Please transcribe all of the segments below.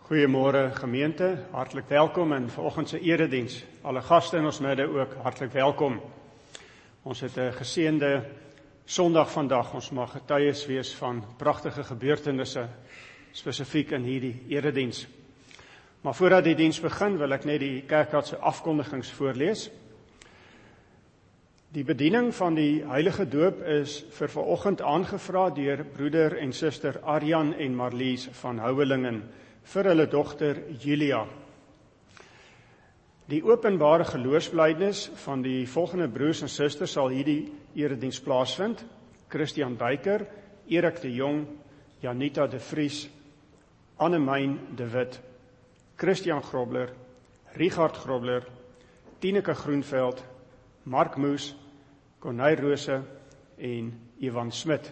Goeiemôre gemeente, hartlik welkom in vanoggend se erediens. Alle gaste in ons midde ook hartlik welkom. Ons het 'n geseënde Sondag vandag. Ons mag getuies wees van pragtige gebeurtenisse, spesifiek in hierdie erediens. Maar voordat die diens begin, wil ek net die kerkraad se afkondigings voorlees. Die bediening van die heilige doop is vir vanoggend aangevra deur broeder en suster Arjan en Marlies van Houwelingen vir hulle dogter Julia. Die openbare geloofsbelijdenis van die volgende broers en susters sal hierdie erediens plaasvind: Christian Buyker, Erik de Jong, Janita de Vries, Annemijn de Wit, Christian Grobler, Richard Grobler, Tineke Groenveld, Mark Moes, Corneil Rose en Ivan Smit.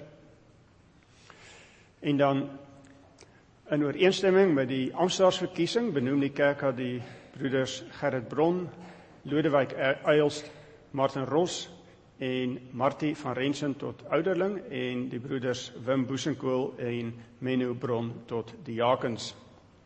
En dan in ooreenstemming met die amptenaarsverkiesing benoem die kerk die broeders Gerrit Bron, Lodewijk Eilst, Martin Ros en Martie van Rensen tot ouderling en die broeders Wim Boesenkool en Menno Bron tot diakens.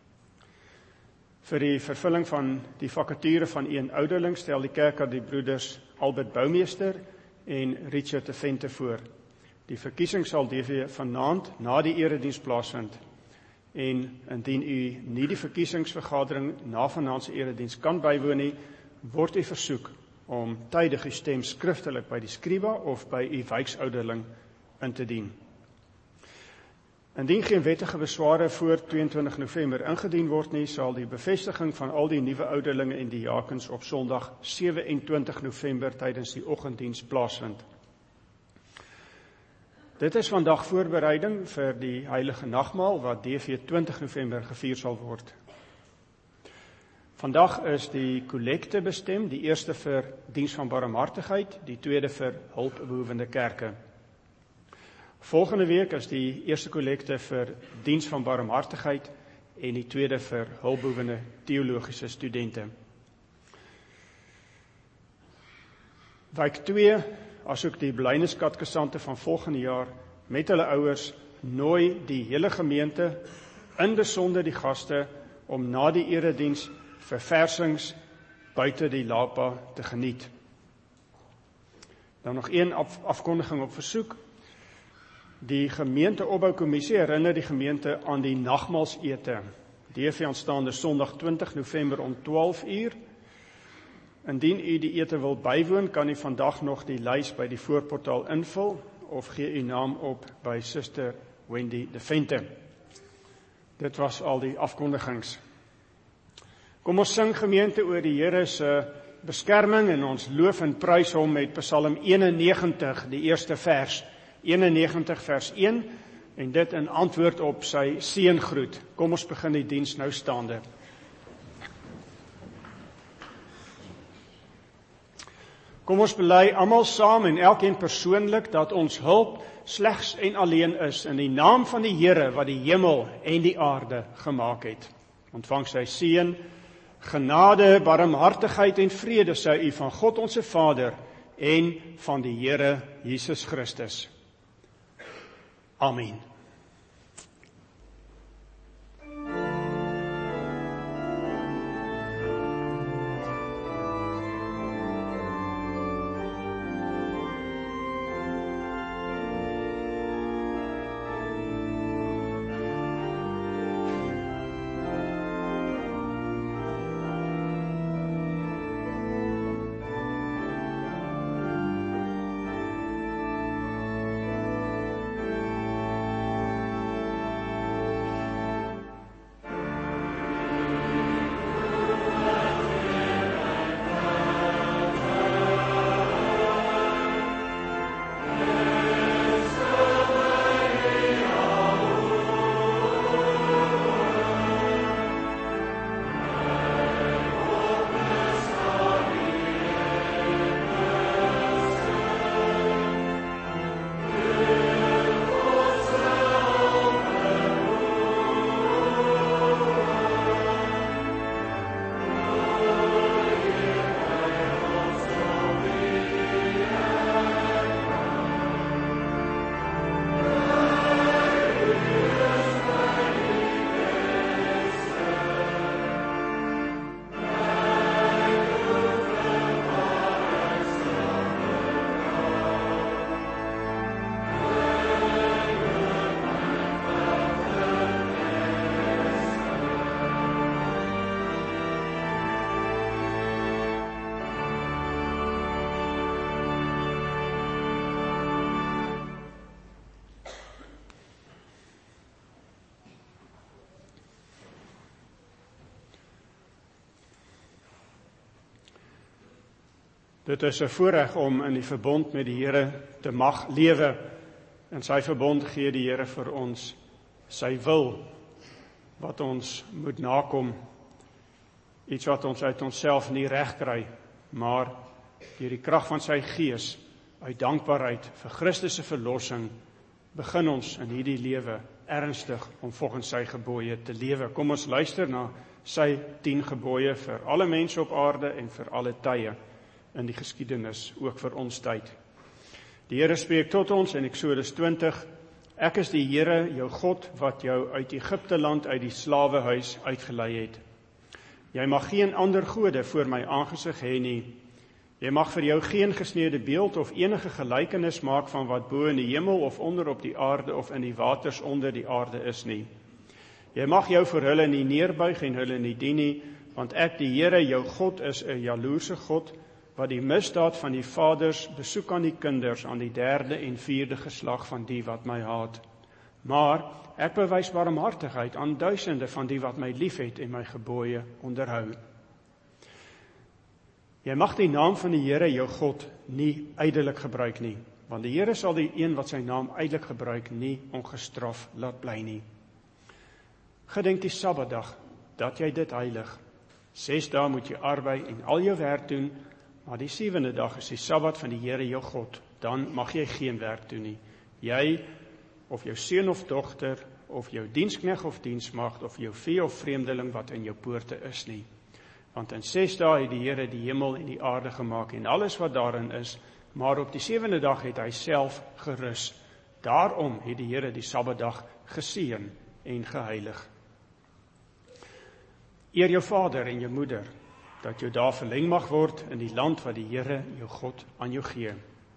Vir die vervulling van die vakature van een ouderling stel die kerk die broeders Albert Boumeester en Richard de Vente voor. Die verkiesing sal vanaand na die erediens plaasvind. En indien u nie die verkiesingsvergadering na vanaand se erediens kan bywoon nie, word u versoek om tydig u stem skriftelik by die skriba of by u wijksouderling in te dien. Indien geen wettige besware voor 22 November ingedien word nie, sal die bevestiging van al die nuwe ouderlinge en diakens op Sondag 27 November tydens die oggenddiens plaasvind. Dit is vandag voorbereiding vir die heilige nagmaal wat DV 20 November gevier sal word. Vandag is die kollekte bestem, die eerste vir diens van barmhartigheid, die tweede vir hulpbehoevende kerke. Volgende week is die eerste kollekte vir diens van barmhartigheid en die tweede vir hulpbehoevende teologiese studente. Wijk 2, asook die belydeniscategisante van volgende jaar met hulle ouers nooi die hele gemeente, in besonder die gaste, om na die erediens verversings buite die Lapa te geniet. Dan nog een afkondiging op versoek. Die gemeenteopboukommissie herinner die gemeente aan die nagmaalsete. DV aanstaande Sondag 20 November om 12 uur. Indien u die ete wil bywoon, kan u vandag nog die lys by die voorportaal invul of gee u naam op by Suster Wendy de Vente. Dit was al die afkondigings. Kom ons sing gemeente oor die Here se beskerming en ons loof en prys hom met Psalm 91, die eerste vers. 91 vers 1 en dit in antwoord op sy seëngroet. Kom ons begin die diens nou staande. Kom ons bely almal saam en elkeen persoonlik dat ons hulp slegs en alleen is in die naam van die Here wat die hemel en die aarde gemaak het. Ontvang sy seën, genade, barmhartigheid en vrede sy u van God ons Vader en van die Here Jesus Christus. Amen. Dit is 'n voorreg om in die verbond met die Here te mag lewe. In sy verbond gee die Here vir ons sy wil, wat ons moet nakom, iets wat ons uit onsself nie reg kry, maar deur die krag van sy Gees, uit dankbaarheid vir Christus se verlossing, begin ons in hierdie lewe ernstig om volgens sy gebooie te lewe. Kom ons luister na sy 10 gebooie vir alle mense op aarde en vir alle tye in die geskiedenis, ook vir ons tyd. Die Here spreek tot ons in Eksodus 20, ek is die Here, jou God, wat jou uit Egipte land uit die slawehuis uitgelei het. Jy mag geen ander gode voor my aangesig hê nie. Jy mag vir jou geen gesneede beeld of enige gelykenis maak van wat bo in die hemel of onder op die aarde of in die waters onder die aarde is nie. Jy mag jou vir hulle nie neerbuig en hulle nie dien nie, want ek, die Here, jou God, is 'n jaloerse God, wat die misdaad van die vaders besoek aan die kinders, aan die 3de en 4de geslag van die wat my haat. Maar ek bewys barmhartigheid aan duisende van die wat my liefhet en my gebooie onderhou. Jy mag die naam van die Here, jou God, nie ydelik gebruik nie, want die Here sal die een wat sy naam ydelik gebruik nie ongestraf laat bly nie. Gedenk die Sabbatdag, dat jy dit heilig. 6 dae moet jy arbei en al jou werk doen, maar die 7de dag is die Sabbat van die Here jou God, dan mag jy geen werk doen nie. Jy, of jou seun of dogter, of jou dienskneg of diensmagd, of jou vee of vreemdeling wat in jou poorte is nie. Want in 6 dae het die Here die hemel en die aarde gemaak en alles wat daarin is, maar op die 7de dag het hy self gerus. Daarom het die Here die Sabbatdag geseën en geheilig. Eer jou vader en jou moeder, dat jou dae verleng mag word in die land wat die Here, jou God, aan jou gee.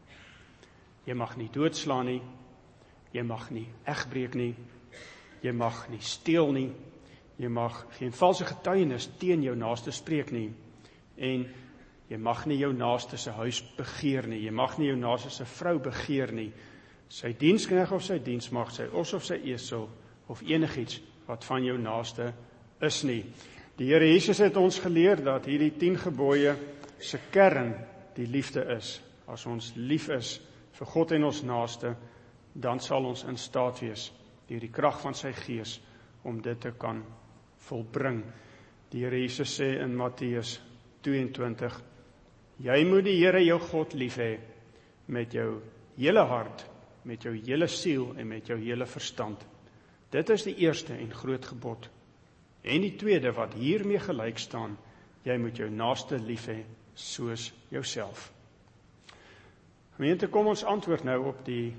Jy mag nie doodslaan nie, jy mag nie egbreek nie, jy mag nie steel nie, jy mag geen valse getuienis teen jou naaste spreek nie, en jy mag nie jou naaste se huis begeer nie, jy mag nie jou naaste se vrou begeer nie, sy dienskneg of sy diensmagd, sy os of sy esel, of enigiets wat van jou naaste is nie. Die Here Jesus het ons geleer dat hierdie 10 gebooie se kern die liefde is. As ons lief is vir God en ons naaste, dan sal ons in staat wees deur die krag van sy Gees om dit te kan volbring. Die Here Jesus sê in Matteus 22, jy moet die Here jou God lief hê met jou hele hart, met jou hele siel en met jou hele verstand. Dit is die eerste en groot gebod. En die tweede wat hiermee gelyk staan, jy moet jou naaste lief hê soos jouself. Gemeente, kom ons antwoord nou op die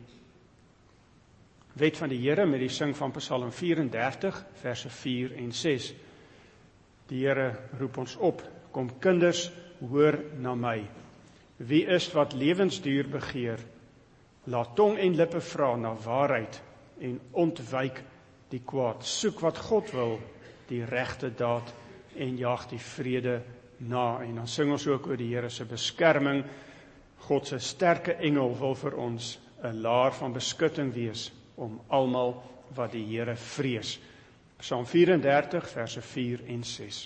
wet van die Here met die sing van Psalm 34, verse 4 en 6. Die Here roep ons op, kom kinders, hoor na my. Wie is wat lewensduur begeer? Laat tong en lippe vra na waarheid en ontwyk die kwaad. Soek wat God wil, die regte daad en jaag die vrede na. En dan sing ons ook oor die Here se beskerming. God se sterke engel wil vir ons 'n laar van beskutting wees om almal wat die Here vrees. Psalm 34 verse 4 en 6.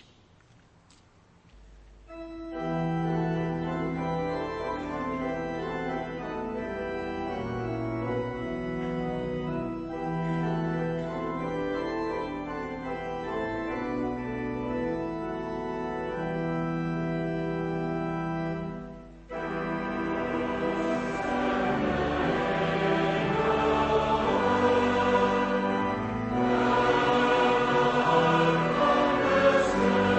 Amen.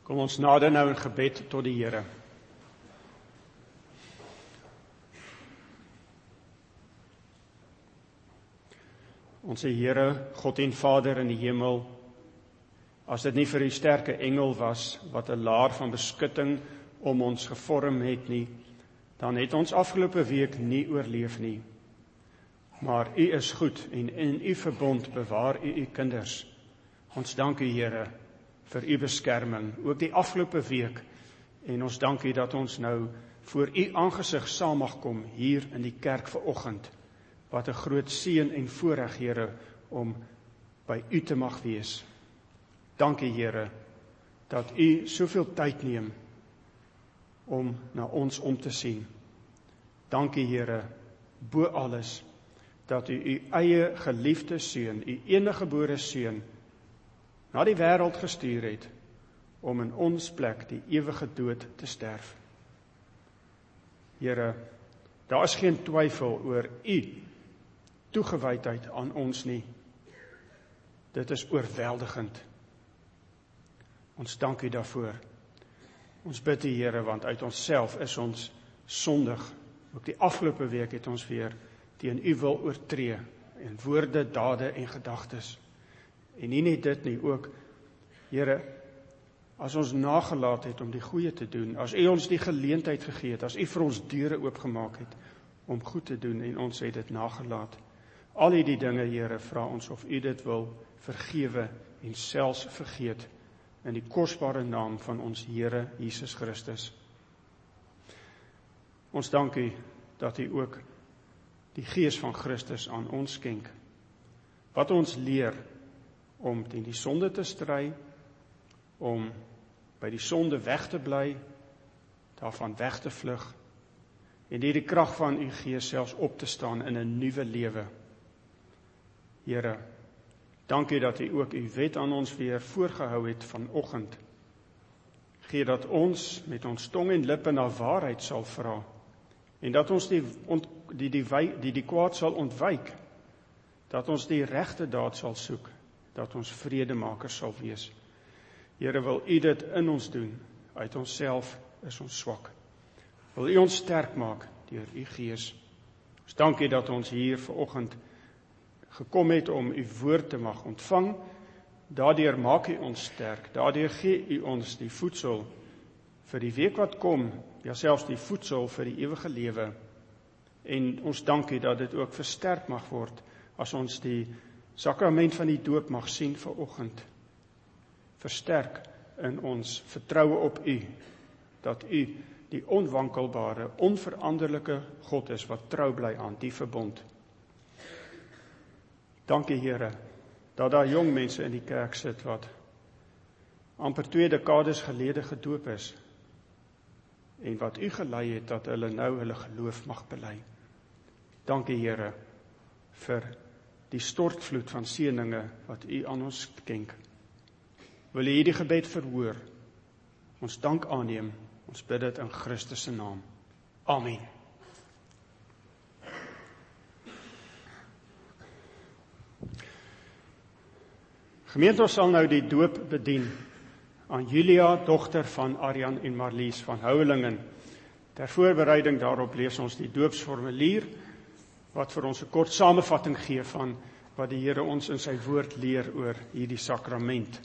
Kom ons nader nou in gebed tot die Here. Onse Here, God en Vader in die hemel, as dit nie vir die sterke engel was, wat 'n laar van beskutting om ons gevorm het nie, dan het ons afgelope week nie oorleef nie. Maar U is goed en in U verbond bewaar U kinders. Ons dank U, Here, vir U beskerming, ook die afgelope week, en ons dank U dat ons nou voor U aangesig saam mag kom hier in die kerk vanoggend. Wat 'n groot seën en voorreg, Here, om by U te mag wees. Dankie, Here, dat U soveel tyd neem om na ons om te sien. Dankie, Here, bo alles, dat U U eie geliefde seun, U eniggebore seun, na die wêreld gestuur het, om in ons plek die ewige dood te sterf. Here, daar is geen twyfel oor U toegewydheid aan ons nie. Dit is oorweldigend. Ons dank U daarvoor. Ons bid U, Here, want uit onsself is ons sondig. Ook die afgelope week het ons weer teen U wil oortree, in woorde, dade en gedagtes. En nie net dit nie, ook, Here, as ons nagelaat het om die goeie te doen, as U ons die geleentheid gegee het, as U vir ons deure oopgemaak het, om goed te doen, en ons het dit nagelaat. Al die dinge, Here, vra ons of U dit wil vergewe en selfs vergeet, in die kosbare naam van ons Here Jesus Christus. Ons dank U dat U ook die Gees van Christus aan ons skenk, wat ons leer om teen die sonde te stry, om by die sonde weg te bly, daarvan weg te vlug, en deur die krag van U Gees selfs op te staan in 'n nuwe lewe. Here, dankie dat U ook U wet aan ons weer voorgehou het vanoggend. Gee dat ons met ons tong en lippe na waarheid sal vra, en dat ons die kwaad sal ontwyk, dat ons die regte daad sal soek, dat ons vredemaker sal wees. Here, wil U dit in ons doen, uit onsself is ons swak. Wil U ons sterk maak deur U Gees. Ons dankie dat ons hier vanoggend gekom het om U woord te mag ontvang. Daardeur maak U ons sterk, daardeur gee U ons die voedsel vir die week wat kom, ja selfs die voedsel vir die ewige lewe. En ons dank U dat dit ook versterk mag word, as ons die sakrament van die doop mag sien vanoggend. Versterk in ons vertroue op U, dat U die onwankelbare, onveranderlike God is, wat trou bly aan die verbond. Dankie, Here, dat daar jong mense in die kerk sit, wat amper 2 dekades gelede gedoop is, en wat U gelei het, dat hulle nou hulle geloof mag bely. Dankie, Here, vir die stortvloed van seëninge wat U aan ons skenk. Wil U hierdie gebed verhoor, ons dank aanneem, ons bid dit in Christus se naam. Amen. Gemeente, ons sal nou die doop bedien aan Julia, dogter van Arjan en Marlies van Houwelingen. Ter voorbereiding daarop lees ons die doopsformulier, wat vir ons 'n kort samevatting gee van wat die Here ons in sy woord leer oor hierdie sakrament.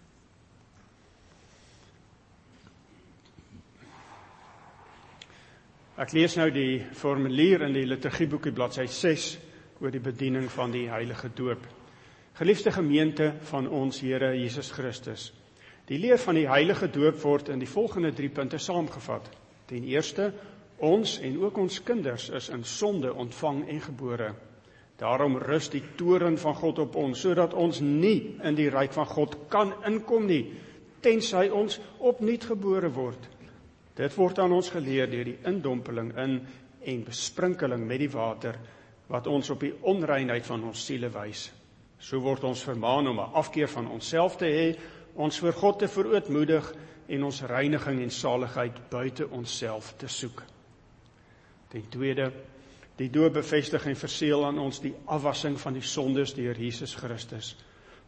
Ek lees nou die formulier in die liturgieboekie bladsy 6 oor die bediening van die heilige doop. Geliefde gemeente van ons Here Jesus Christus, die leer van die heilige doop word in die volgende 3 punte saamgevat. Ten eerste, ons en ook ons kinders is in sonde ontvang en gebore. Daarom rus die toorn van God op ons, sodat ons nie in die ryk van God kan inkom nie, tensy ons opnuut gebore word. Dit word aan ons geleer deur die indompeling in en besprinkeling met die water, wat ons op die onreinheid van ons siele wys. So word ons vermaan om 'n afkeer van onsself te hê, ons voor God te verootmoedig en ons reiniging en saligheid buite onsself te soek. Ten tweede, die doop bevestig en verseël aan ons die afwassing van die sondes deur Jesus Christus.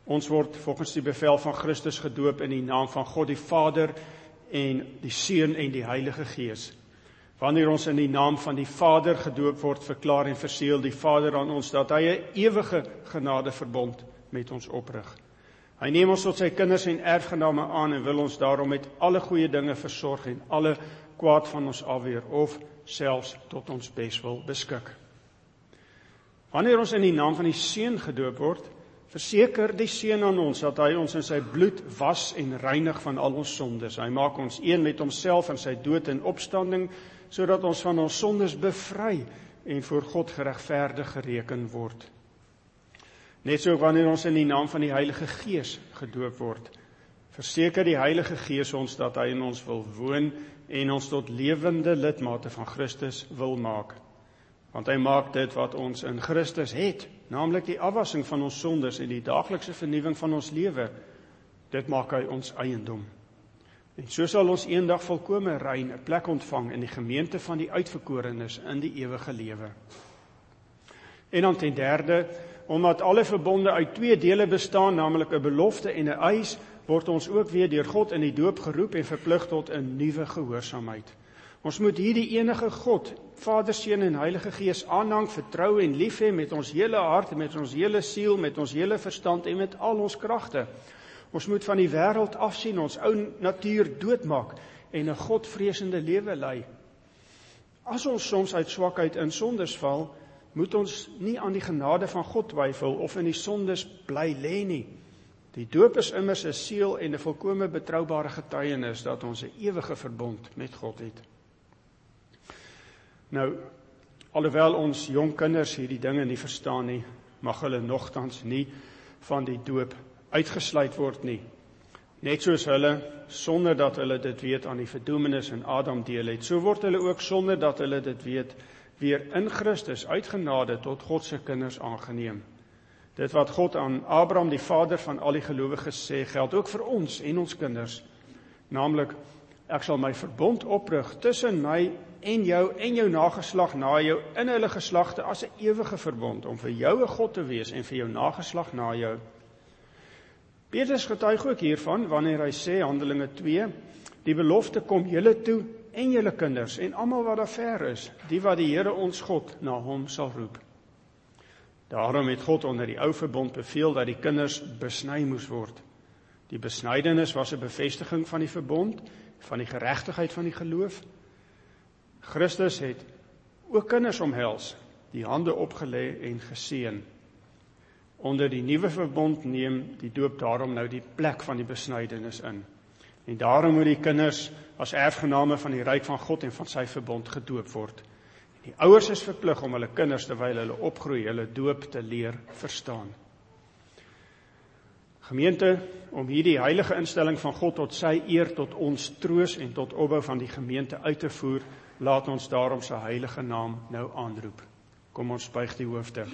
Ons word volgens die bevel van Christus gedoop in die naam van God die Vader en die Seun en die Heilige Gees. Wanneer ons in die naam van die Vader gedoop word, verklaar en verseël die Vader aan ons dat hy 'n ewige genadeverbond met ons oprig. Hy neem ons tot sy kinders en erfgename aan en wil ons daarom met alle goeie dinge versorg en alle kwaad van ons afweer of selfs tot ons beswil beskik. Wanneer ons in die naam van die Seun gedoop word, verseker die Seun aan ons dat hy ons in sy bloed was en reinig van al ons sondes. Hy maak ons een met homself in sy dood en opstanding, sodat ons van ons sondes bevry en voor God geregverdig gereken word. Net so wanneer ons in die naam van die Heilige Gees gedoop word, verseker die Heilige Gees ons dat hy in ons wil woon en ons tot lewende lidmate van Christus wil maak. Want hy maak dit wat ons in Christus het, naamlik die afwassing van ons sondes en die daaglikse vernuwing van ons lewe, dit maak hy ons eiendom. En so sal ons eendag volkome rein 'n plek ontvang in die gemeente van die uitverkorenes in die ewige lewe. En dan ten derde, omdat alle verbonde uit 2 dele bestaan, naamlik 'n belofte en 'n eis, word ons ook weer deur God in die doop geroep en verplig tot 'n nuwe gehoorsaamheid. Ons moet hierdie enige God, Vader, Seun en Heilige Gees aanhang, vertrou en lief hê met ons hele hart, met ons hele siel, met ons hele verstand en met al ons kragte. Ons moet van die wêreld afsien, ons ou natuur doodmaak en 'n godvreesende lewe lei. As ons soms uit swakheid in sondes val, moet ons nie aan die genade van God twyfel of in die sondes bly lê nie. Die doop is immers 'n seël en 'n volkome betroubare getuienis dat ons 'n ewige verbond met God het. Nou, alhoewel ons jong kinders hierdie dinge nie verstaan nie, mag hulle nogtans nie van die doop uitgesluit word nie. Net soos hulle, sonder dat hulle dit weet, aan die verdoemenis in Adam deel het, so word hulle ook sonder dat hulle dit weet, weer in Christus uit genade tot God se kinders aangeneem. Dit wat God aan Abraham, die vader van al die gelowiges, sê, geld ook vir ons en ons kinders. Naamlik, ek sal my verbond oprig tussen my en jou nageslag na jou in hulle geslagte as 'n ewige verbond, om vir jou 'n God te wees en vir jou nageslag na jou. Petrus getuig ook hiervan, wanneer hy sê, Handelinge 2, die belofte kom julle toe en julle kinders, en almal wat daar ver is, die wat die Here ons God na hom sal roep. Daarom het God onder die ou verbond beveel dat die kinders besny moes word. Die besnydenis was 'n bevestiging van die verbond, van die geregtigheid van die geloof. Christus het ook kinders omhels, die hande opgelê en geseën. Onder die nuwe verbond neem die doop daarom nou die plek van die besnydenis in. En daarom moet die kinders as erfgename van die ryk van God en van sy verbond gedoop word. Die ouers is verplig om hulle kinders terwyl hulle opgroei, hulle doop te leer verstaan. Gemeente, om hierdie heilige instelling van God tot sy eer, tot ons troos en tot opbou van die gemeente uit te voer, laat ons daarom sy heilige naam nou aanroep. Kom ons buig die hoofde.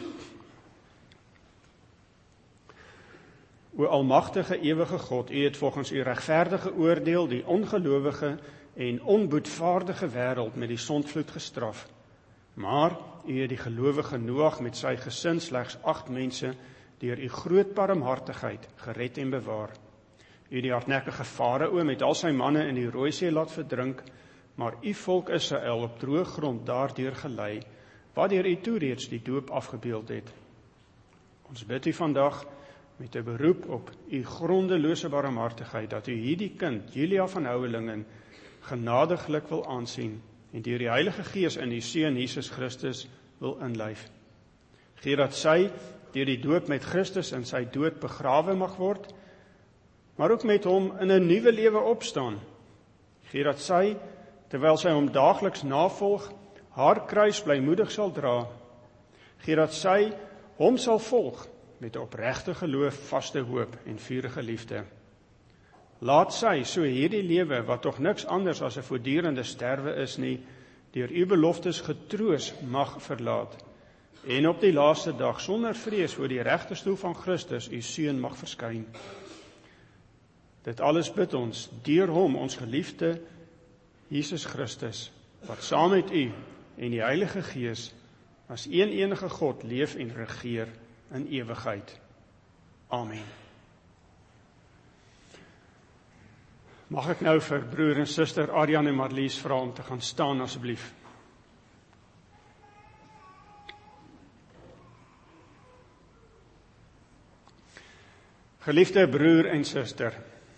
O almagtige ewige God, u het volgens u regverdige oordeel die ongelowige en onboetvaardige wêreld met die sondvloed gestraf. Maar u het die gelowige Noag met sy gesin slegs 8 mense deur u groot barmhartigheid gered en bewaar. U het die hardnekkige Farao met al sy manne in die Rooi See laat verdrink, maar u volk Israel op droë grond daardeur gelei, waardeur u toe reeds die doop afgebeeld het. Ons bid u vandag met 'n beroep op u grondelose barmhartigheid, dat u hierdie kind, Julia van Houwelingen, genadiglik wil aansien en deur die Heilige Gees in u Seun Jesus Christus wil inlyf. Gee dat sy deur die doop met Christus in sy dood begrawe mag word, maar ook met hom in 'n nuwe lewe opstaan. Gee dat sy, terwyl sy hom daagliks navolg, haar kruis blymoedig sal dra. Gee dat sy hom sal volg met 'n opregte geloof, vaste hoop en vurige liefde. Laat sy so hierdie lewe, wat tog niks anders as 'n voortdurende sterwe is nie, deur u beloftes getroos mag verlaat, en op die laaste dag sonder vrees voor die regterstoel van Christus, u Seun, mag verskyn. Dit alles bid ons deur hom, ons geliefde Jesus Christus, wat saam met u en die Heilige Gees as een enige God leef en regeer in ewigheid. Amen. Mag ek nou vir broer en suster Arjan en Marlies vra om te gaan staan asseblief? Geliefde broer en suster,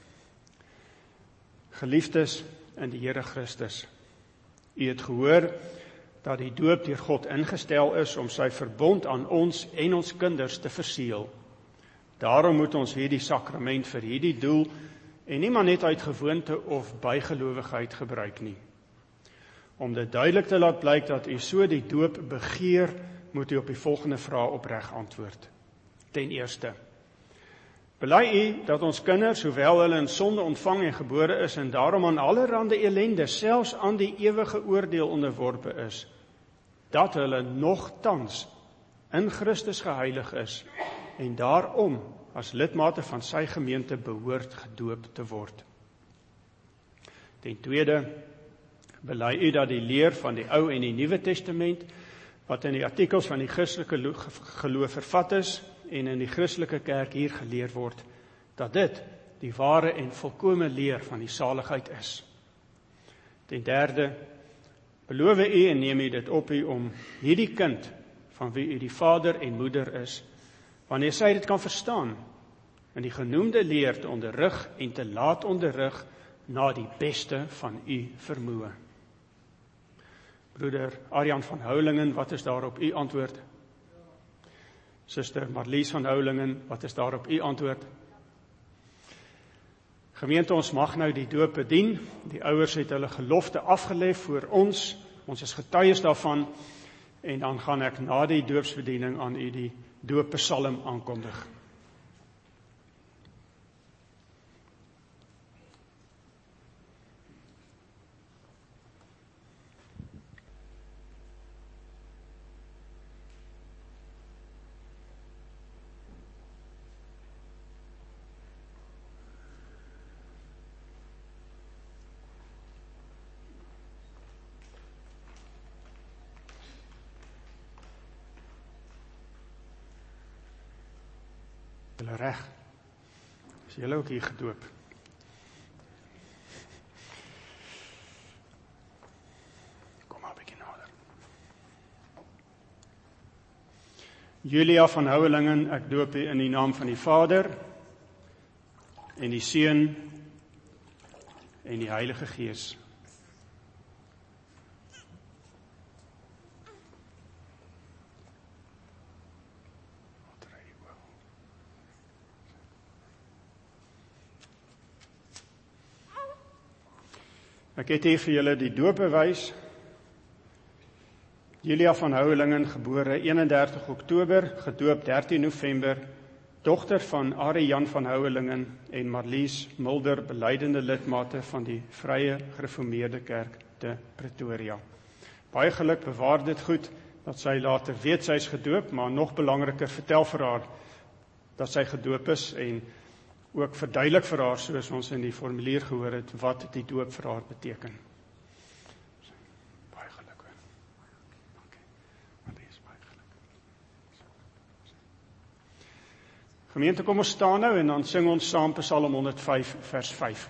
geliefdes in die Here Christus, u het gehoor dat die doop deur God ingestel is om sy verbond aan ons en ons kinders te verseël. Daarom moet ons hierdie sakrament vir hierdie doel en nie maar net uit gewoonte of bygelowigheid gebruik nie. Om dit duidelik te laat blyk dat u so die doop begeer, moet u op die volgende vraag opreg antwoord. Ten eerste, bely u dat ons kinders, hoewel hulle in sonde ontvang en gebore is en daarom aan allerhande ellende, selfs aan die ewige oordeel onderworpe is, dat hulle nogtans in Christus geheilig is en daarom as lidmate van sy gemeente behoort gedoop te word. Ten tweede, bely u dat die leer van die Ou en die Nuwe Testament, wat in die artikels van die Christelike geloof vervat is en in die Christelike kerk hier geleer word, dat dit die ware en volkome leer van die saligheid is. Ten derde, beloof u en neem u dit op u om hierdie kind, van wie u die vader en moeder is, wanneer sy dit kan verstaan, in die genoemde leer te onderrig en te laat onderrig na die beste van u vermoë. Broeder Arjan van Houlingen, wat is daarop u antwoord? Suster Marlies van Houlingen, wat is daarop u antwoord? Gemeente, ons mag nou die doop bedien. Die ouers het hulle gelofte afgelê voor ons. Ons is getuies daarvan. En dan gaan ek na die doopsbediening aan u die dooppsalm aankondig. Julle reg. Is julle ook hier gedoop? Kom maar 'n bietjie nader. Julia van Houlingen, ek doop u in die naam van die Vader en die Seun en die Heilige Gees. Ek het hier vir julle die doopbewys. Julia van Houlingen, gebore 31 Oktober, gedoop 13 November, dogter van Arie Jan van Houlingen en Marlies Mulder, belydende lidmate van die Vrye Gereformeerde Kerk te Pretoria. Baie geluk, bewaar dit goed, dat sy later weet sy is gedoop, maar nog belangriker, vertel vir haar dat sy gedoop is en ook verduidelik vir haar, soos ons in die formulier gehoor het, wat die doop vir haar beteken. Baie geluk hoor. Okay. Marlies, baie geluk. Gemeente, kom ons staan nou en dan sing ons saam Psalm 105 vers 5.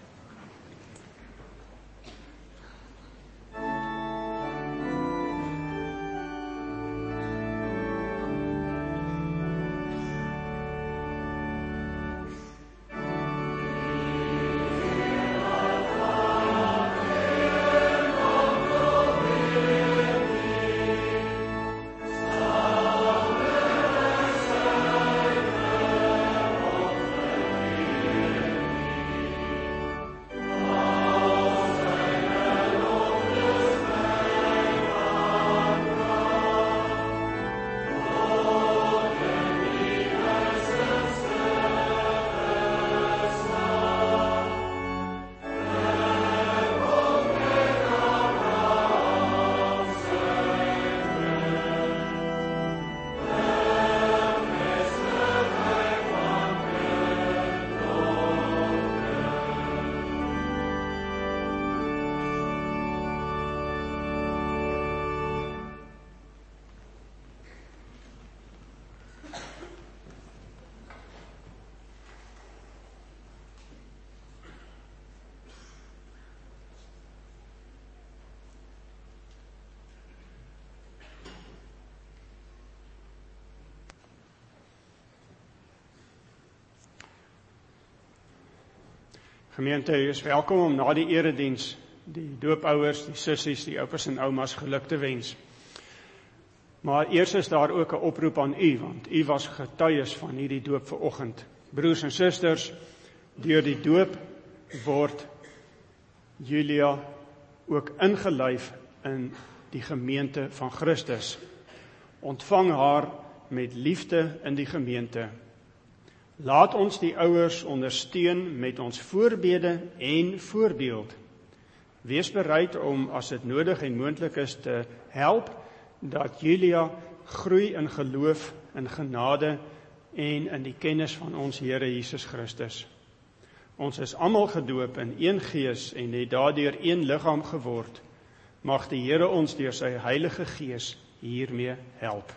Gemeente, u is welkom om na die erediens die doopouers, die sissies, die oupas en oumas geluk te wens. Maar eers is daar ook 'n oproep aan u, want u was getuies van hierdie doop vanoggend. Broers en susters, deur die doop word Julia ook ingelyf in die gemeente van Christus. Ontvang haar met liefde in die gemeente. Laat ons die ouers ondersteun met ons voorbede en voorbeeld. Wees bereid om, as dit nodig en moontlik is, te help dat Julia groei in geloof, in genade en in die kennis van ons Here Jesus Christus. Ons is almal gedoop in een gees en het daardeur een liggaam geword. Mag die Here ons deur sy Heilige Gees hiermee help.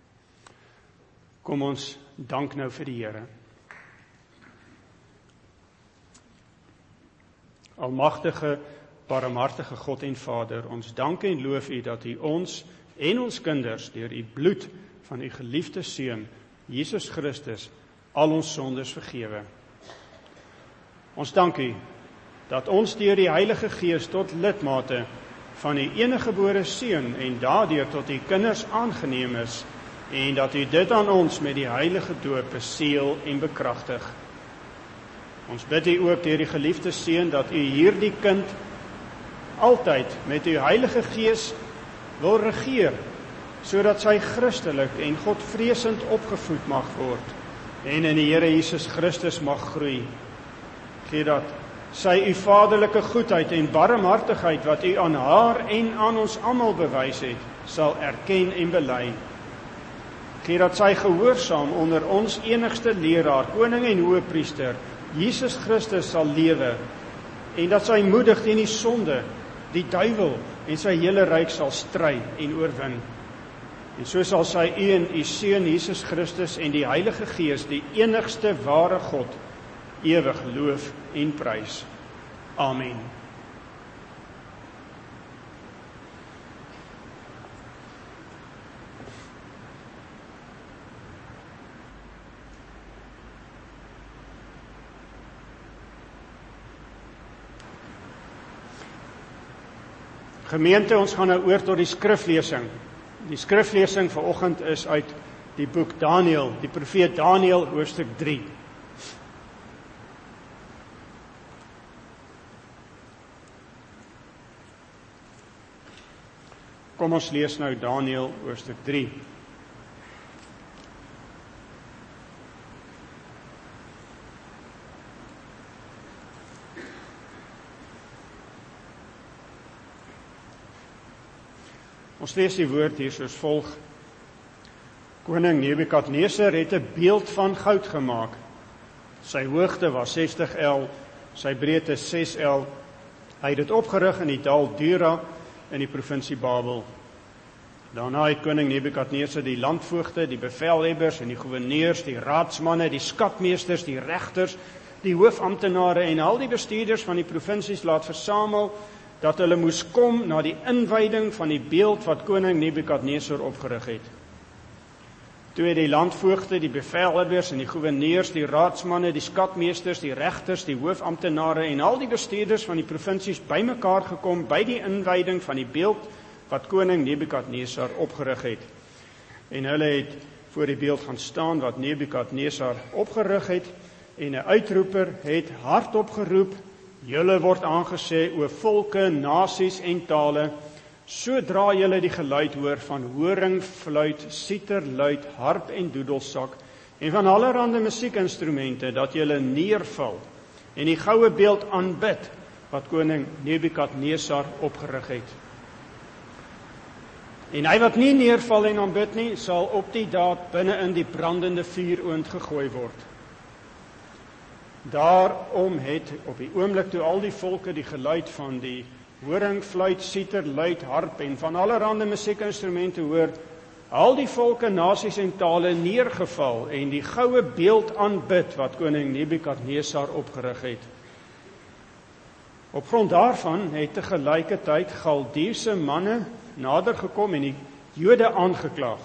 Kom ons dank nou vir die Here. Almagtige, barmhartige God en Vader, ons dank en loof u dat u ons en ons kinders deur u bloed van u geliefde Seun, Jesus Christus, al ons sondes vergewe. Ons dank u dat ons deur die Heilige Gees tot lidmate van u eniggebore Seun en daardeur tot u kinders aangeneem is, en dat u dit aan ons met die heilige doop beseël en bekragtig. Ons bid u ook deur die geliefde Seun dat u hierdie kind altyd met uw Heilige Gees wil regeer, sodat sy Christelik en Godvreesend opgevoed mag word en in die Here Jesus Christus mag groei. Gee dat sy u vaderlike goedheid en barmhartigheid wat u aan haar en aan ons almal bewys het, sal erken en bely. Gee dat sy gehoorsaam onder ons enigste leraar, koning en hoëpriester, Jesus Christus sal lewe, en dat sy moedig teen die sonde, die duiwel en sy hele ryk sal stry en oorwin. En so sal sy u en u Seun Jesus Christus en die Heilige Gees, die enigste ware God, ewig loof en prys. Amen. Gemeente, ons gaan nou oor tot die skriflesing. Die skriflesing vanoggend is uit die boek Daniël, die profeet Daniël, hoofstuk 3. Kom ons lees nou Daniël, hoofstuk 3. Ons lees die woord hier soos volg. Koning Nebukadneser het 'n beeld van goud gemaak. Sy hoogte was 60 el, sy breedte 6 el. Hy het dit opgerig in die dal Dura in die provinsie Babel. Daarna het koning Nebukadneser die landvoogde, die bevelhebbers en die goewerneurs, die raadsmanne, die skatmeesters, die regters, die hoofamptenare en al die bestuurders van die provinsies laat versamel, dat hulle moes kom na die inwyding van die beeld wat koning Nebukadneser opgerig het. Toe het die landvoogde, die bevelhebbers en die goewerneurs, die raadsmanne, die skatmeesters, die regters, die hoofamptenare en al die bestuurders van die provinsies bymekaar gekom by die inwyding van die beeld wat koning Nebukadneser opgerig het. En hulle het voor die beeld gaan staan wat Nebukadneser opgerig het, en 'n uitroeper het hardop geroep: Julle word aangesê, o volke, nasies en tale, sodra julle die geluid hoor van horing, fluit, siter, luit, harp en doedelsak, en van allerhande musiekinstrumente, dat julle neerval en die goue beeld aanbid wat koning Nebukadneser opgerig het. En hy wat nie neerval en aanbid nie, sal op die daad binne in die brandende vuuroond gegooi word. Daarom het op die oomblik toe al die volke die geluid van die horing, fluit, siter, luit, harp en van allerhande musiekinstrumente hoor, al die volke, nasies en tale neergeval en die goue beeld aanbid wat koning Nebukadneser opgerig het. Op grond daarvan het te gelyke tyd Galdeese manne nader gekom en die Jode aangeklaag.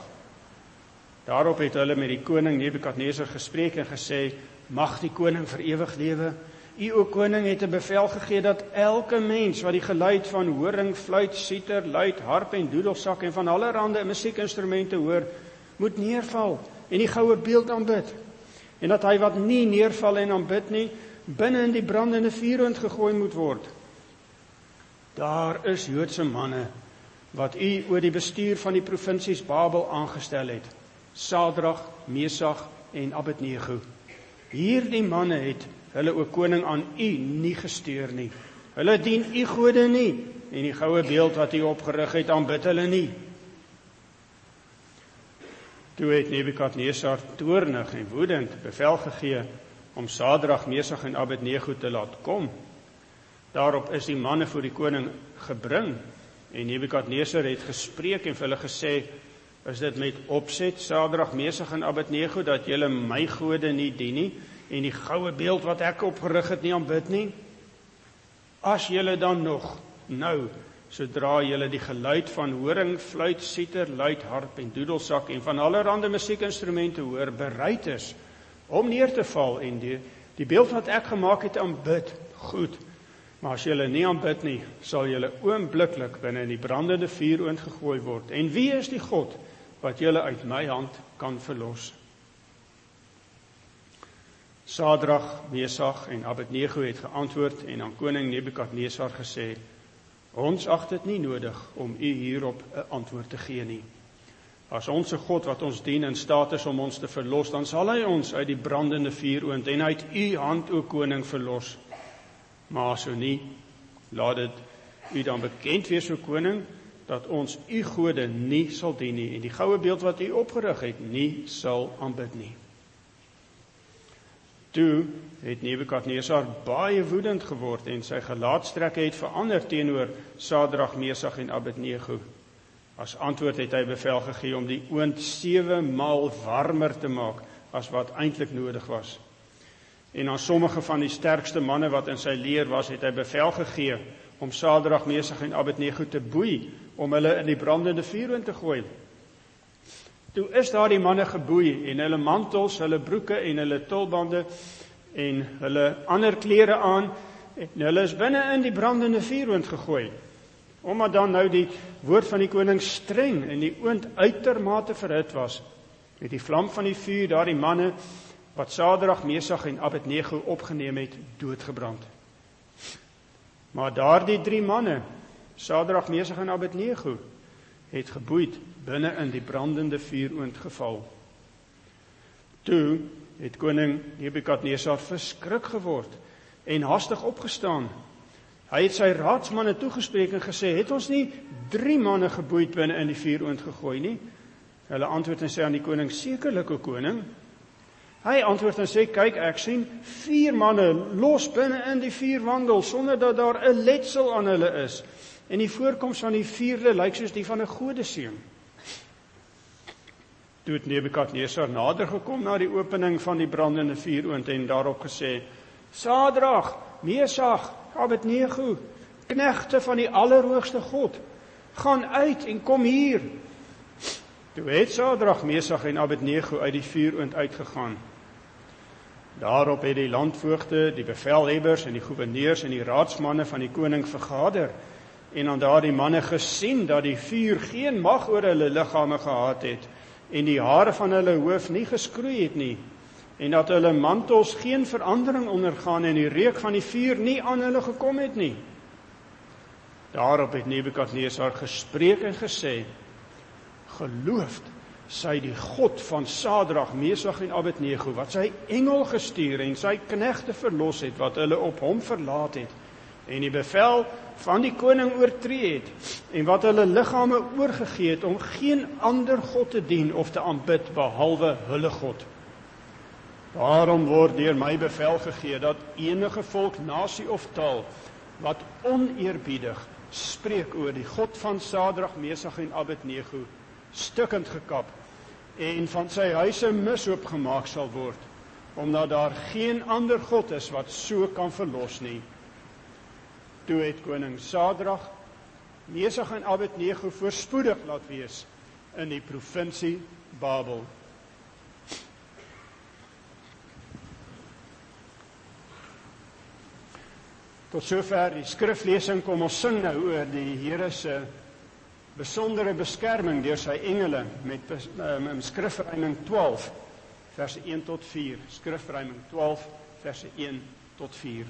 Daarop het hulle met die koning Nebukadneser gespreek en gesê: Mag die koning vir ewig lewe U o koning het 'n bevel gegee dat elke mens wat die geluid van horing, fluit, siter, luit, harp en doedelsak en van allerlei musiekinstrumente hoor, moet neerval en die goue beeld aanbid. En dat hy wat nie neerval en aanbid nie, binne in die brandende vuuroond gegooi moet word. Daar is Joodse manne wat u oor die bestuur van die provinsies Babel aangestel het. Sadrag, Mesach en Abednego. Hierdie manne het hulle o koning aan u nie gesteur nie. Hulle dien u gode nie en die goue beeld wat u opgerig het aanbid hulle nie. Toe het Nebukadnesar toornig en woedend bevel gegee om Sadrag, Mesach en Abednego te laat kom. Daarop is die manne voor die koning gebring en Nebukadnesar het gespreek en vir hulle gesê, is dit met opset, Sadrag, Mesach en Abednego, dat julle my gode nie dien nie en die goue beeld wat ek opgerig het nie aanbid nie? As julle dan nog nou, sodra julle die geluid van horing, fluit, siter, luit, harp en doedelsak en van allerlei musiekinstrumente hoor, bereid is om neer te val en die beeld wat ek gemaak het aanbid, goed. Maar as julle nie aanbid nie, sal julle oombliklik binne in die brandende vuuroond gegooi word. En wie is die God wat julle uit my hand kan verlos? Sadrag, Mesach en Abednego het geantwoord en aan koning Nebukadnesar gesê, ons ag dit nie nodig om u hierop 'n antwoord te gee nie. As ons God wat ons dien in staat is om ons te verlos, dan sal hy ons uit die brandende vuuroond en uit u hand, o koning, verlos. Maar so nie, laat dit u dan bekend wees, o koning, dat ons u gode nie sal dien nie en die goue beeld wat u opgerig het nie sal aanbid nie. Toe het Nebukadnesar baie woedend geword en sy gelaatstrekke het verander teenoor Sadrag, Mesach en Abednego. As antwoord het hy bevel gegee om die oond 7 maal warmer te maak as wat eintlik nodig was. En aan sommige van die sterkste manne wat in sy leer was, het hy bevel gegee om Sadrag, Mesach en Abednego te boei, om hulle in die brandende vuuroond te gooi. Toe is daar die manne geboei en hulle mantels, hulle broeke en hulle tulbande en hulle ander klere aan en hulle is binne in die brandende vuuroond gegooi. Omdat dan nou die woord van die koning streng en die oond uitermate verhit was, het die vlam van die vuur daardie manne wat Sadrag, Mesach en Abednego opgeneem het, doodgebrand. Maar daardie 3 manne, Sadrag, Mesach en Abednego, het geboeid binne in die brandende vuuroond geval. Toe het koning Nebukadnesar verskrik geword en hastig opgestaan. Hy het sy raadsmanne toegespreek en gesê, het ons nie 3 manne geboeid binne in die vuuroond gegooi nie? Hulle antwoord en sê aan die koning, sekerlik, o koning. Hy antwoord en sê, kyk, ek sien 4 manne los binne in die vuur wandel, sonder dat daar 'n letsel aan hulle is. En die voorkoms van die 4de lyk soos die van 'n godeseun. Toe het Nebukadnesar nader gekom na die opening van die brandende vuuroond en daarop gesê, Sadrag, Mesach, Abednego, knegte van die Allerhoogste God, gaan uit en kom hier. Toe het Sadrag, Mesach en Abednego uit die vuuroond uitgegaan. Daarop het die landvoogde, die bevelhebbers en die goewerneurs en die raadsmanne van die koning vergader en aan daardie manne gesien dat die vuur geen mag oor hulle liggame gehad het en die hare van hulle hoof nie geskroei het nie en dat hulle mantels geen verandering ondergaan en die reuk van die vuur nie aan hulle gekom het nie. Daarop het Nebukadnesar gespreek en gesê, geloofd sy die God van Sadrag, Mesach en Abednego, wat sy engel gestuur en sy knegte verlos het, wat hulle op hom verlaat het, en die bevel van die koning oortree het, en wat hulle liggame oorgegee het, om geen ander God te dien of te aanbid, behalwe hulle God. Daarom word deur my bevel gegee, dat enige volk, nasie of taal, wat oneerbiedig spreek oor die God van Sadrag, Mesach en Abednego, stukkend gekap en van sy huise mishoop gemaak sal word, omdat daar geen ander God is wat so kan verlos nie. Toe het koning Sadrag, Mesach en Abednego voorspoedig laat wees in die provinsie Babel. Tot sover die skriflesing, kom ons sing nou oor die Here se besondere beskerming deur sy engele met skrifruiming 12 verse 1 tot 4. Skrifruiming 12 verse 1 tot 4.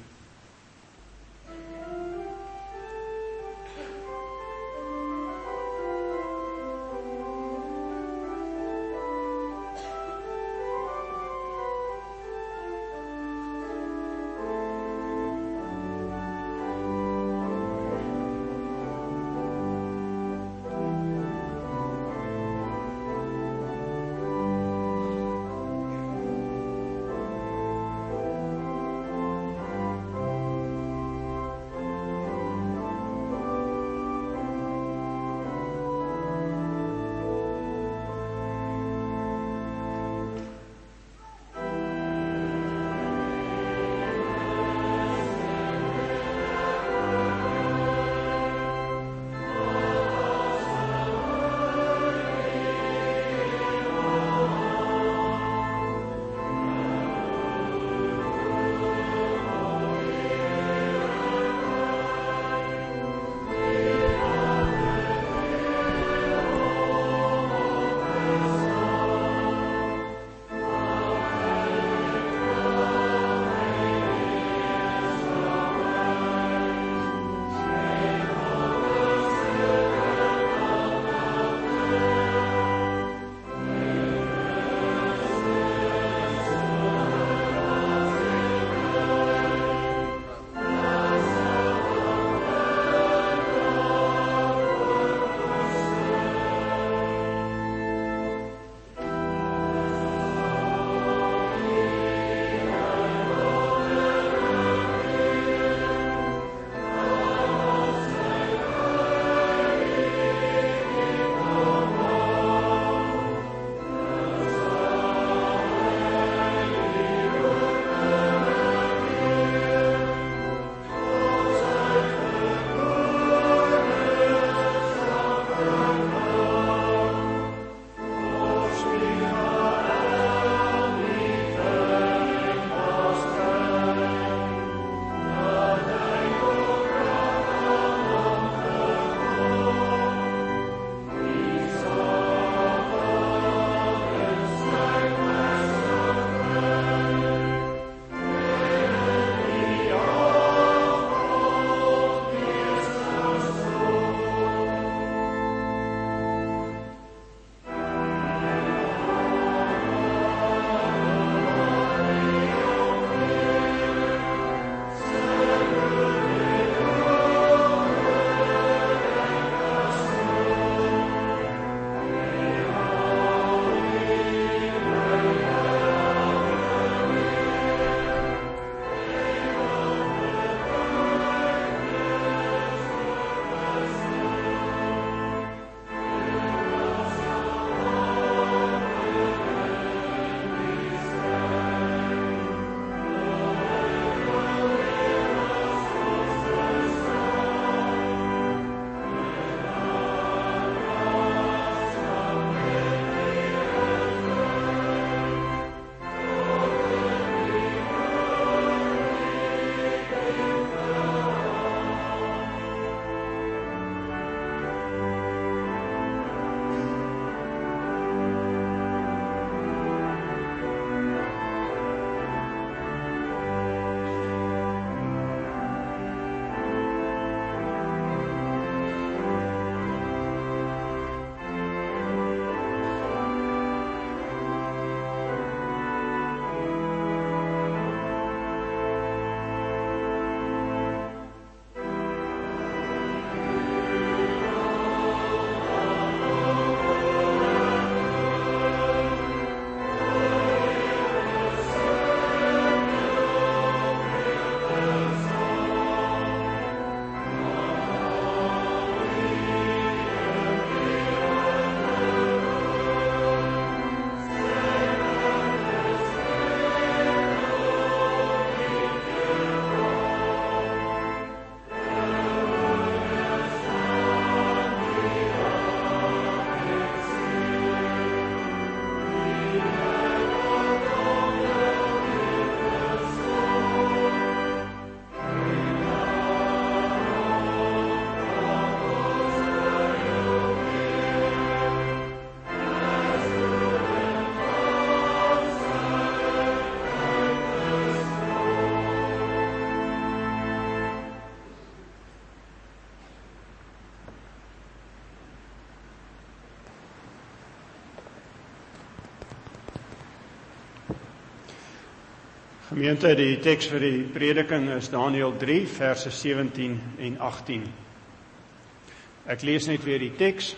Gemeente, die teks vir die prediking is Daniël 3, verse 17 en 18. Ek lees net weer die teks,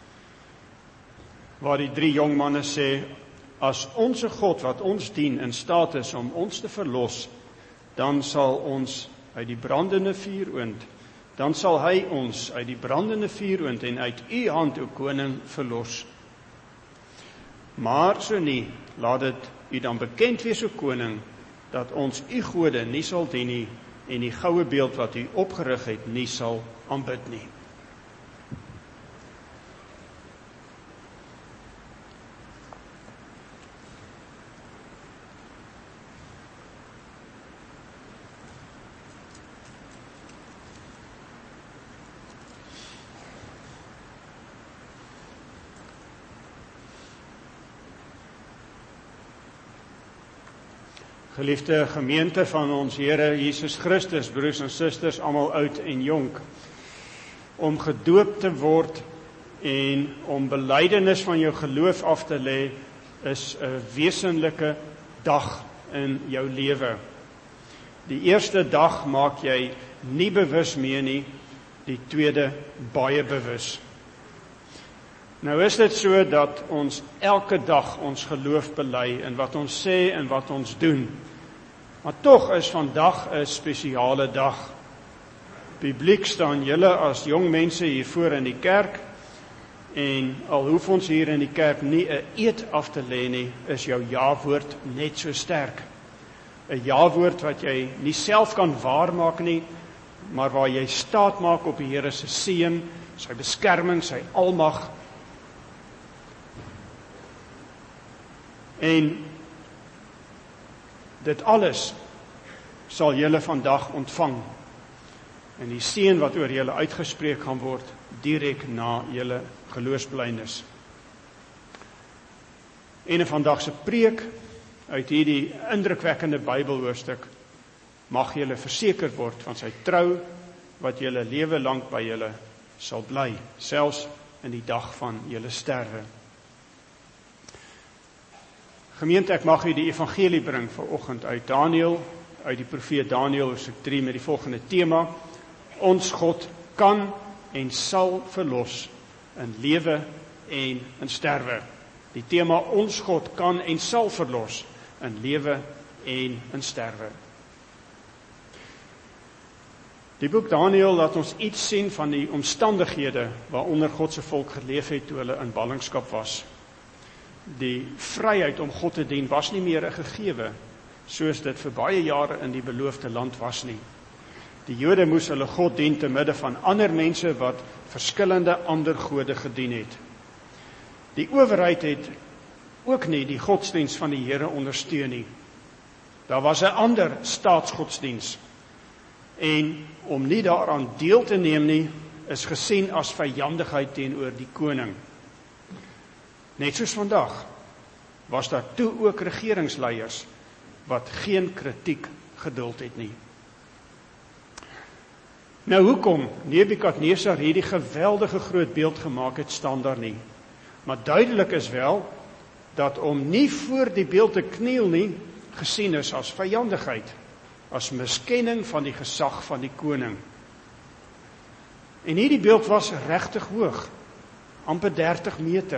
waar die 3 jong manne sê, as onze God wat ons dien in staat is om ons te verlos, dan sal ons uit die brandende vuuroond, dan sal hy ons uit die brandende vuuroond en uit u hand, o koning, verlos. Maar so nie, laat dit u dan bekend wees, o koning, dat ons u gode nie sal dien nie, en die goue beeld wat u opgerig het, nie sal aanbid nie. Geliefde gemeente van ons Here Jesus Christus, broers en susters, almal oud en jonk, om gedoop te word en om belydenis van jou geloof af te lê, is 'n wesenlike dag in jou lewe. Die eerste dag maak jy nie bewus mee nie, die tweede baie bewus. Nou is dit so dat ons elke dag ons geloof bely in wat ons sê en wat ons doen. Maar tog is vandag 'n spesiale dag. Publiek staan julle as jong mense hier voor in die kerk, en al hoef ons hier in die kerk nie 'n eed af te lê nie, is jou ja-woord net so sterk. 'n Ja-woord wat jy nie self kan waarmaak nie, maar waar jy staat maak op die Here se seën, sy beskerming, sy almag. En dit alles sal julle vandag ontvang. En die seën wat oor julle uitgespreek gaan word, direk na julle geloofsbelydenis. En vandag se preek uit hierdie indrukwekkende Bybelhoofstuk mag julle verseker word van sy trou wat julle lewe lank by julle sal bly, selfs in die dag van julle sterwe. Gemeente, ek mag u die evangelie bring vanoggend uit Daniël, uit die profeet Daniël hoofstuk 3 met die volgende tema: ons God kan en sal verlos in lewe en in sterwe. Die tema: ons God kan en sal verlos in lewe en in sterwe. Die boek Daniël laat ons iets sien van die omstandighede waaronder God se volk geleef het toe hulle in ballingskap was. Die vryheid om God te dien was nie meer 'n gegewe, soos dit vir baie jare in die beloofde land was nie. Die Jode moes hulle God dien te midde van ander mense wat verskillende ander gode gedien het. Die owerheid het ook nie die godsdiens van die Here ondersteun nie. Daar was 'n ander staatsgodsdiens. En om nie daaraan deel te neem nie, is gesien as vyandigheid teenoor die koning. Net soos vandag was daar toe ook regeringsleiers wat geen kritiek geduld het nie. Nou hoekom Nebukadnesar hierdie geweldige groot beeld gemaak het, staan daar nie. Maar duidelik is wel dat om nie voor die beeld te kniel nie, gesien is as vyandigheid, as miskenning van die gesag van die koning. En hierdie beeld was regtig hoog, amper 30 meter.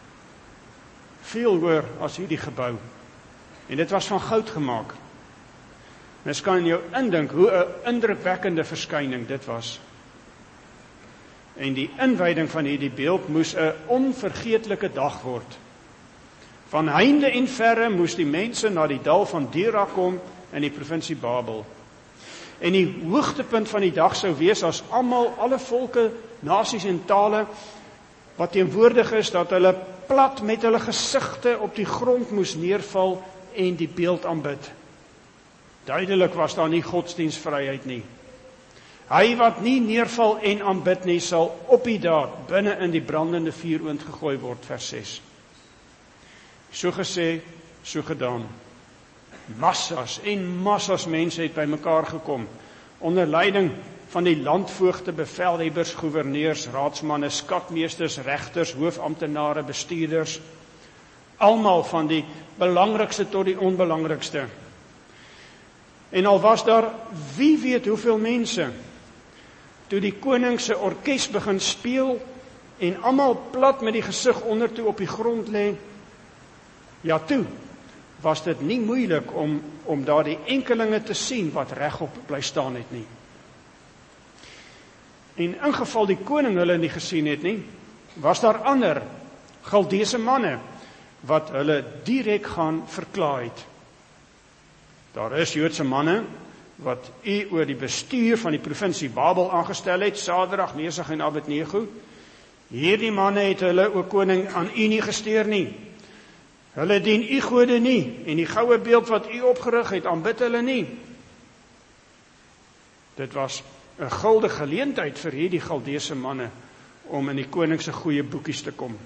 Veel hoër as hierdie gebou. En dit was van goud gemaak. Mens kan jou indink hoe 'n indrukwekkende verskyning dit was. En die inwyding van hierdie beeld moes 'n onvergeetlike dag word. Van heinde en verre moes die mense na die dal van Dura kom in die provinsie Babel. En die hoogtepunt van die dag sou wees as alle volke, nasies en tale wat teenwoordig is, dat hulle plat met hulle gesigte op die grond moes neerval en die beeld aanbid. Duidelik was daar nie godsdienstvryheid nie. Hy wat nie neerval en aanbid nie, sal op die daad binne in die brandende vuuroond gegooi word, vers 6. So gesê, so gedaan. Massas en massas mense het bymekaar gekom, onder leiding van die landvoogte, bevelhebbers, goewerneurs, raadsmanne, skatmeesters, regters, hoofamptenare, bestuurders, almal van die belangrikste tot die onbelangrikste. En al was daar wie weet hoeveel mense, toe die koning se orkes begin speel, en almal plat met die gesig ondertoe op die grond lê, ja toe, was dit nie moeilik om daar die enkelinge te sien wat regop bly staan het nie. En in geval die koning hulle nie gesien het nie, was daar ander Galdeese manne wat hulle direk gaan verklaar het. Daar is Joodse manne wat oor die bestuur van die provinsie Babel aangestel het, Sadrag, Mesach en Abednego. Hierdie manne het hulle, o koning, aan u nie gesteer nie. Hulle dien u gode nie, en die goue beeld wat u opgerig het, aanbid hulle nie. Dit was 'n guldige geleentheid vir hierdie Galdeese manne om in die koning se goeie boekies te kom.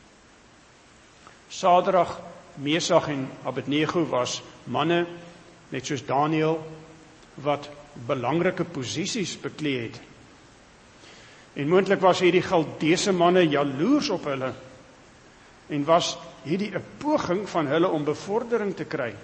Sadrag, Mesach en Abednego was manne, net soos Daniël, wat belangrike posisies beklee het. En moontlik was hierdie Galdeese manne jaloers op hulle, en was hierdie 'n poging van hulle om bevordering te kry.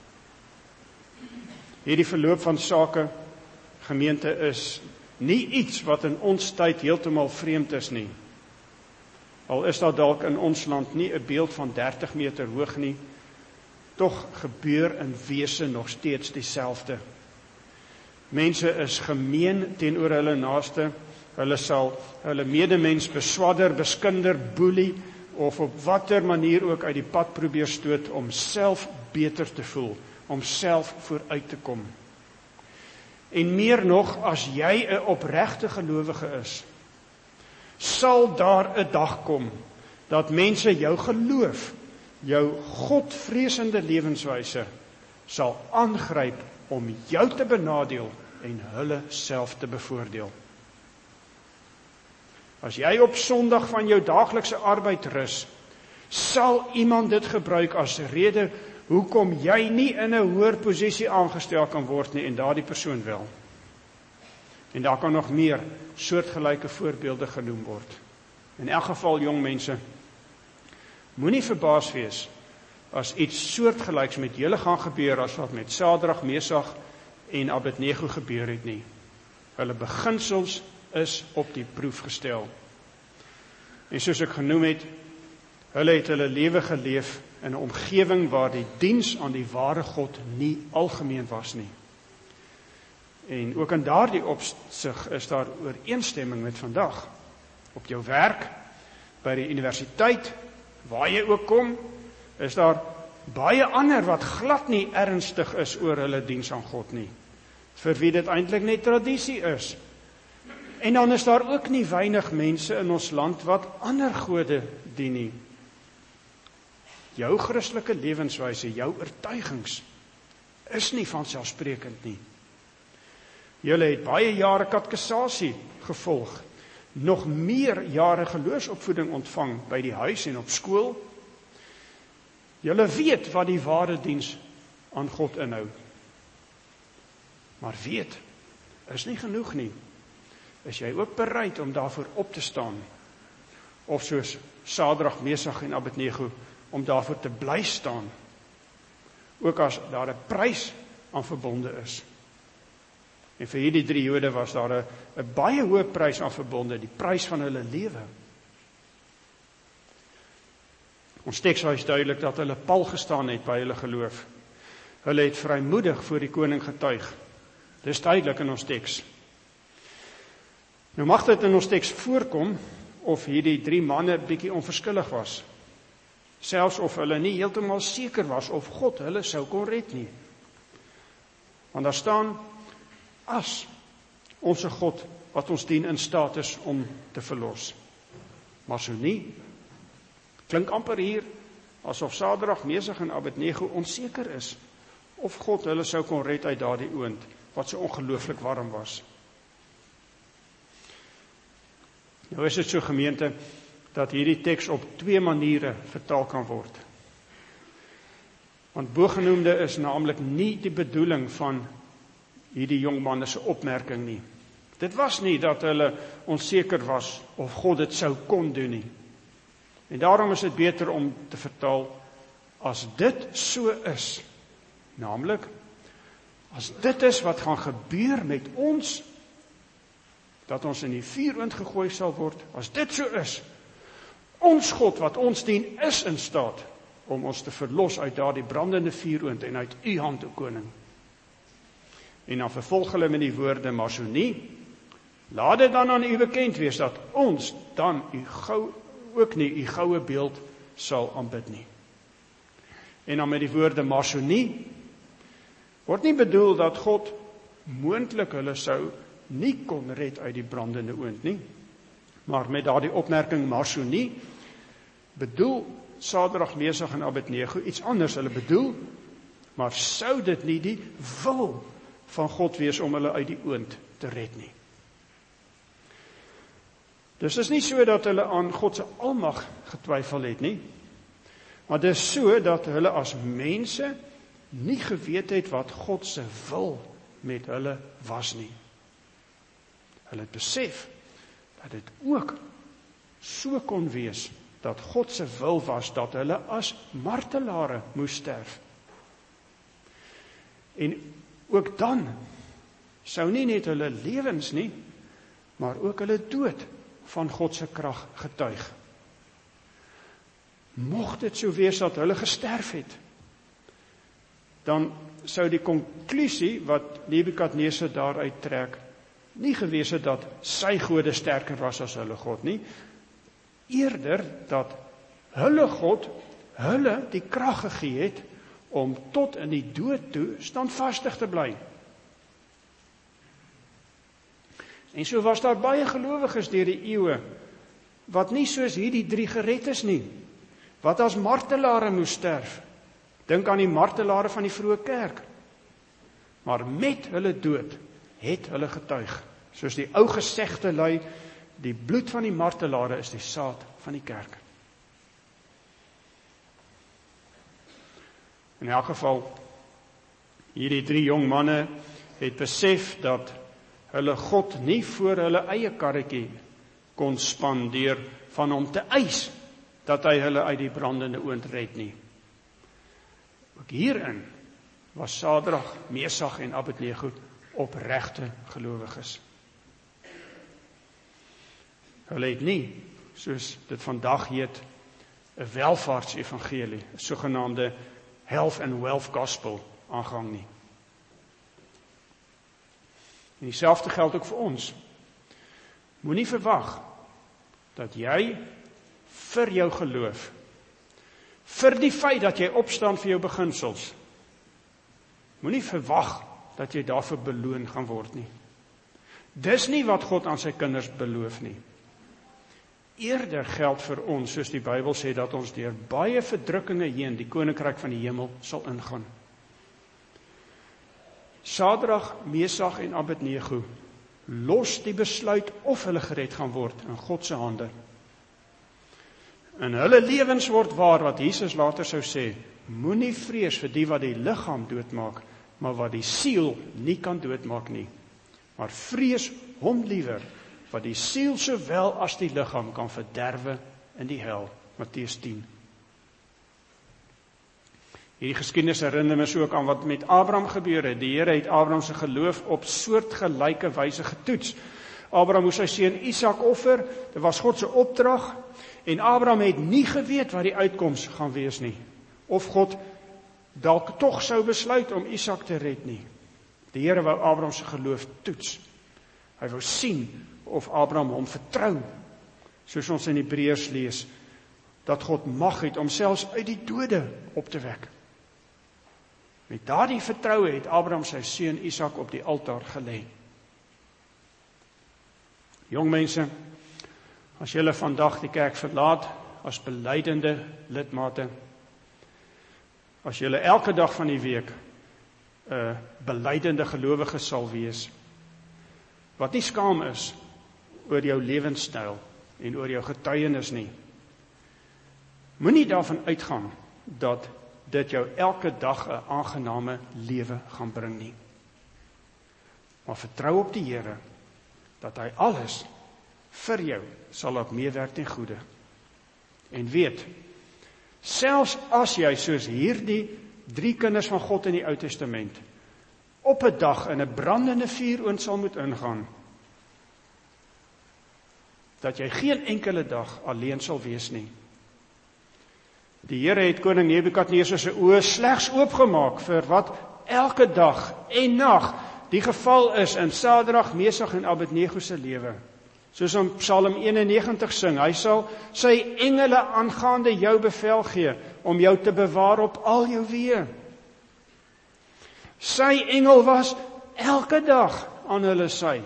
Hierdie verloop van sake, gemeente, is nie iets wat in ons tyd heeltemal vreemd is nie. Al is daar dalk in ons land nie 'n beeld van 30 meter hoog nie, tog gebeur in wese nog steeds dieselfde. Mense is gemeen teenoor hulle naaste, hulle sal hulle medemens beswadder, beskinder, boelie, of op watter manier ook uit die pad probeer stoot om self beter te voel, om self vooruit te kom. En meer nog, as jy 'n opregte gelowige is, sal daar 'n dag kom dat mense jou geloof, jou godvreesende lewenswyse sal aangryp om jou te benadeel en hulle self te bevoordeel. As jy op Sondag van jou daaglikse arbeid rus, sal iemand dit gebruik as rede hoekom jy nie in 'n hoër posisie aangestel kan word nie en daardie persoon wel. En daar kan nog meer soortgelyke voorbeelde genoem word. In elk geval, jong mense, moenie verbaas wees as iets soortgelyks met julle gaan gebeur as wat met Sadrag, Mesach en Abednego gebeur het nie. Hulle beginsels is op die proef gestel. En soos ek genoem het, hulle het hulle lewe geleef in 'n omgewing waar die diens aan die ware God nie algemeen was nie. En ook in daardie opsig is daar ooreenstemming met vandag. Op jou werk, by die universiteit, waar jy ook kom, is daar baie ander wat glad nie ernstig is oor hulle diens aan God nie, vir wie dit eintlik net tradisie is. En dan is daar ook nie weinig mense in ons land wat ander gode dien nie. Jou Christelike lewenswyse, jou oortuigings, is nie vanselfsprekend nie. Julle het baie jare katekisasie gevolg, nog meer jare geloofsopvoeding ontvang by die huis en op skool. Julle weet wat die ware diens aan God inhou. Maar weet is nie genoeg nie. Is jy ook bereid om daarvoor op te staan? Of soos Sadrag, Mesach en Abednego, om daarvoor te bly staan, ook as daar 'n prys aan verbonde is. En vir hierdie 3 Jode was daar 'n baie hoë prys aan verbonde, die prys van hulle lewe. Ons teks wys duidelik dat hulle pal gestaan het by hulle geloof. Hulle het vrymoedig voor die koning getuig. Dis duidelik in ons teks. Nou mag dit in ons teks voorkom of hierdie 3 manne bietjie onverskillig was. Selfs of hulle nie heeltemal seker was of God hulle sou kon red nie. Want daar staan, as onse God wat ons dien in staat is om te verlos. Maar so nie. Klink amper hier asof Sadrag, Mesach en Abednego onseker is of God hulle sou kon red uit daardie oond wat so ongelooflik warm was. Nou is dit so, gemeente, dat hierdie teks op 2 maniere vertaal kan word. Want bogenoemde is naamlik nie die bedoeling van hierdie jong manne se opmerking nie. Dit was nie dat hulle onseker was of God dit sou kon doen nie. En daarom is dit beter om te vertaal, as dit so is, naamlik, As dit is wat gaan gebeur met ons, dat ons in die vuuroond gegooi sal word, as dit so is, ons God wat ons dien is in staat om ons te verlos uit daardie brandende vuuroond en uit u hand, o koning. En dan vervolg hulle met die woorde, maar so nie, laat dit dan aan u bekend wees, dat ons dan ook nie u goue beeld sal aanbid nie. En dan met die woorde, maar so nie, word nie bedoel dat God moontlik hulle sou nie kon red uit die brandende oond nie, maar met daardie opmerking, maar so nie, bedoel Sadrag, Mesach en Abednego iets anders. Hulle bedoel, maar sou dit nie die wil van God wees om hulle uit die oond te red nie. Dus is nie so dat hulle aan God se almag getwyfel het nie, maar dit is so dat hulle as mense nie geweet het wat God se wil met hulle was nie. Hulle het besef dat dit ook so kon wees dat God se wil was dat hulle as martelare moes sterf. En ook dan sou nie net hulle lewens nie, maar ook hulle dood van God se krag getuig. Mocht dit so wees dat hulle gesterf het, dan sou die konklusie wat Nebukadneser daaruit trek, nie gewees het dat sy gode sterker was as hulle God nie, eerder dat hulle God hulle die krag gegee het om tot in die dood toe standvastig te bly. En so was daar baie gelowiges deur die eeue wat nie soos hierdie 3 gered is nie, wat as martelare moes sterf. Dink aan die martelare van die vroeë kerk. Maar met hulle dood het hulle getuig. Soos die ou gesegde lui, die bloed van die martelare is die saad van die kerk. In elk geval, hierdie 3 jong manne het besef dat hulle God nie voor hulle eie karretjie kon span deur van hom te eis dat hy hulle uit die brandende oond red nie. Ook hierin was Sadrag, Mesach en Abednego opregte gelowiges. Hulle het nie, soos dit vandag heet, 'n welvaartsevangelie, 'n sogenaamde health and wealth gospel aangehang nie. En dieselfde geld ook vir ons. Moenie verwag dat jy vir jou geloof, vir die feit dat jy opstaan vir jou beginsels, moenie verwag dat jy daarvoor beloon gaan word nie. Dis nie wat God aan sy kinders beloof nie. Eerder geld vir ons, soos die Bybel sê, dat ons deur baie verdrukkinge heen die koninkryk van die hemel sal ingaan. Sadrag, Mesach en Abednego los die besluit of hulle gered gaan word in God se hande. In hulle lewens word waar wat Jesus later sou sê, moenie vrees vir die wat die liggaam doodmaak, maar wat die siel nie kan doodmaak nie. Maar vrees hom liewer, wat die siel sowel as die liggaam kan verderwe in die hel. Matteus 10. Hierdie geskiedenis herinner my ook aan wat met Abraham gebeur het. Die Here het Abraham se geloof op soortgelyke wyse getoets. Abraham moes sy seun Isak offer, dit was God se opdrag, en Abraham het nie geweet wat die uitkoms gaan wees nie. Of God dalk tog sou besluit om Isak te red nie. Die Here wou Abraham se geloof toets. Hy wou sien of Abraham hom vertrou, soos ons in Hebreërs lees, dat God mag het om selfs uit die dode op te wek. Met daardie vertroue het Abraham sy seun Isak op die altaar gelê. Jong mense, as julle vandag die kerk verlaat as belydende lidmate, as julle elke dag van die week 'n belydende gelowige sal wees, wat nie skaam is oor jou lewenstyl en oor jou getuienis nie, moenie daarvan uitgaan dat dit jou elke dag 'n aangename lewe gaan bring nie. Maar vertrou op die Here dat hy alles vir jou sal laat meewerk ten goeie. En weet, selfs as jy soos hierdie 3 kinders van God in die Ou Testament op 'n dag in 'n brandende vuuroond sal moet ingaan, dat jy geen enkele dag alleen sal wees nie. Die Here het koning Nebukadneser se oë slegs oopgemaak vir wat elke dag en nag die geval is in Sadrag, Mesach en Abednego se lewe. Soos in Psalm 91 sing, hy sal sy engele aangaande jou bevel gee om jou te bewaar op al jou weë. Sy engel was elke dag aan hulle sy.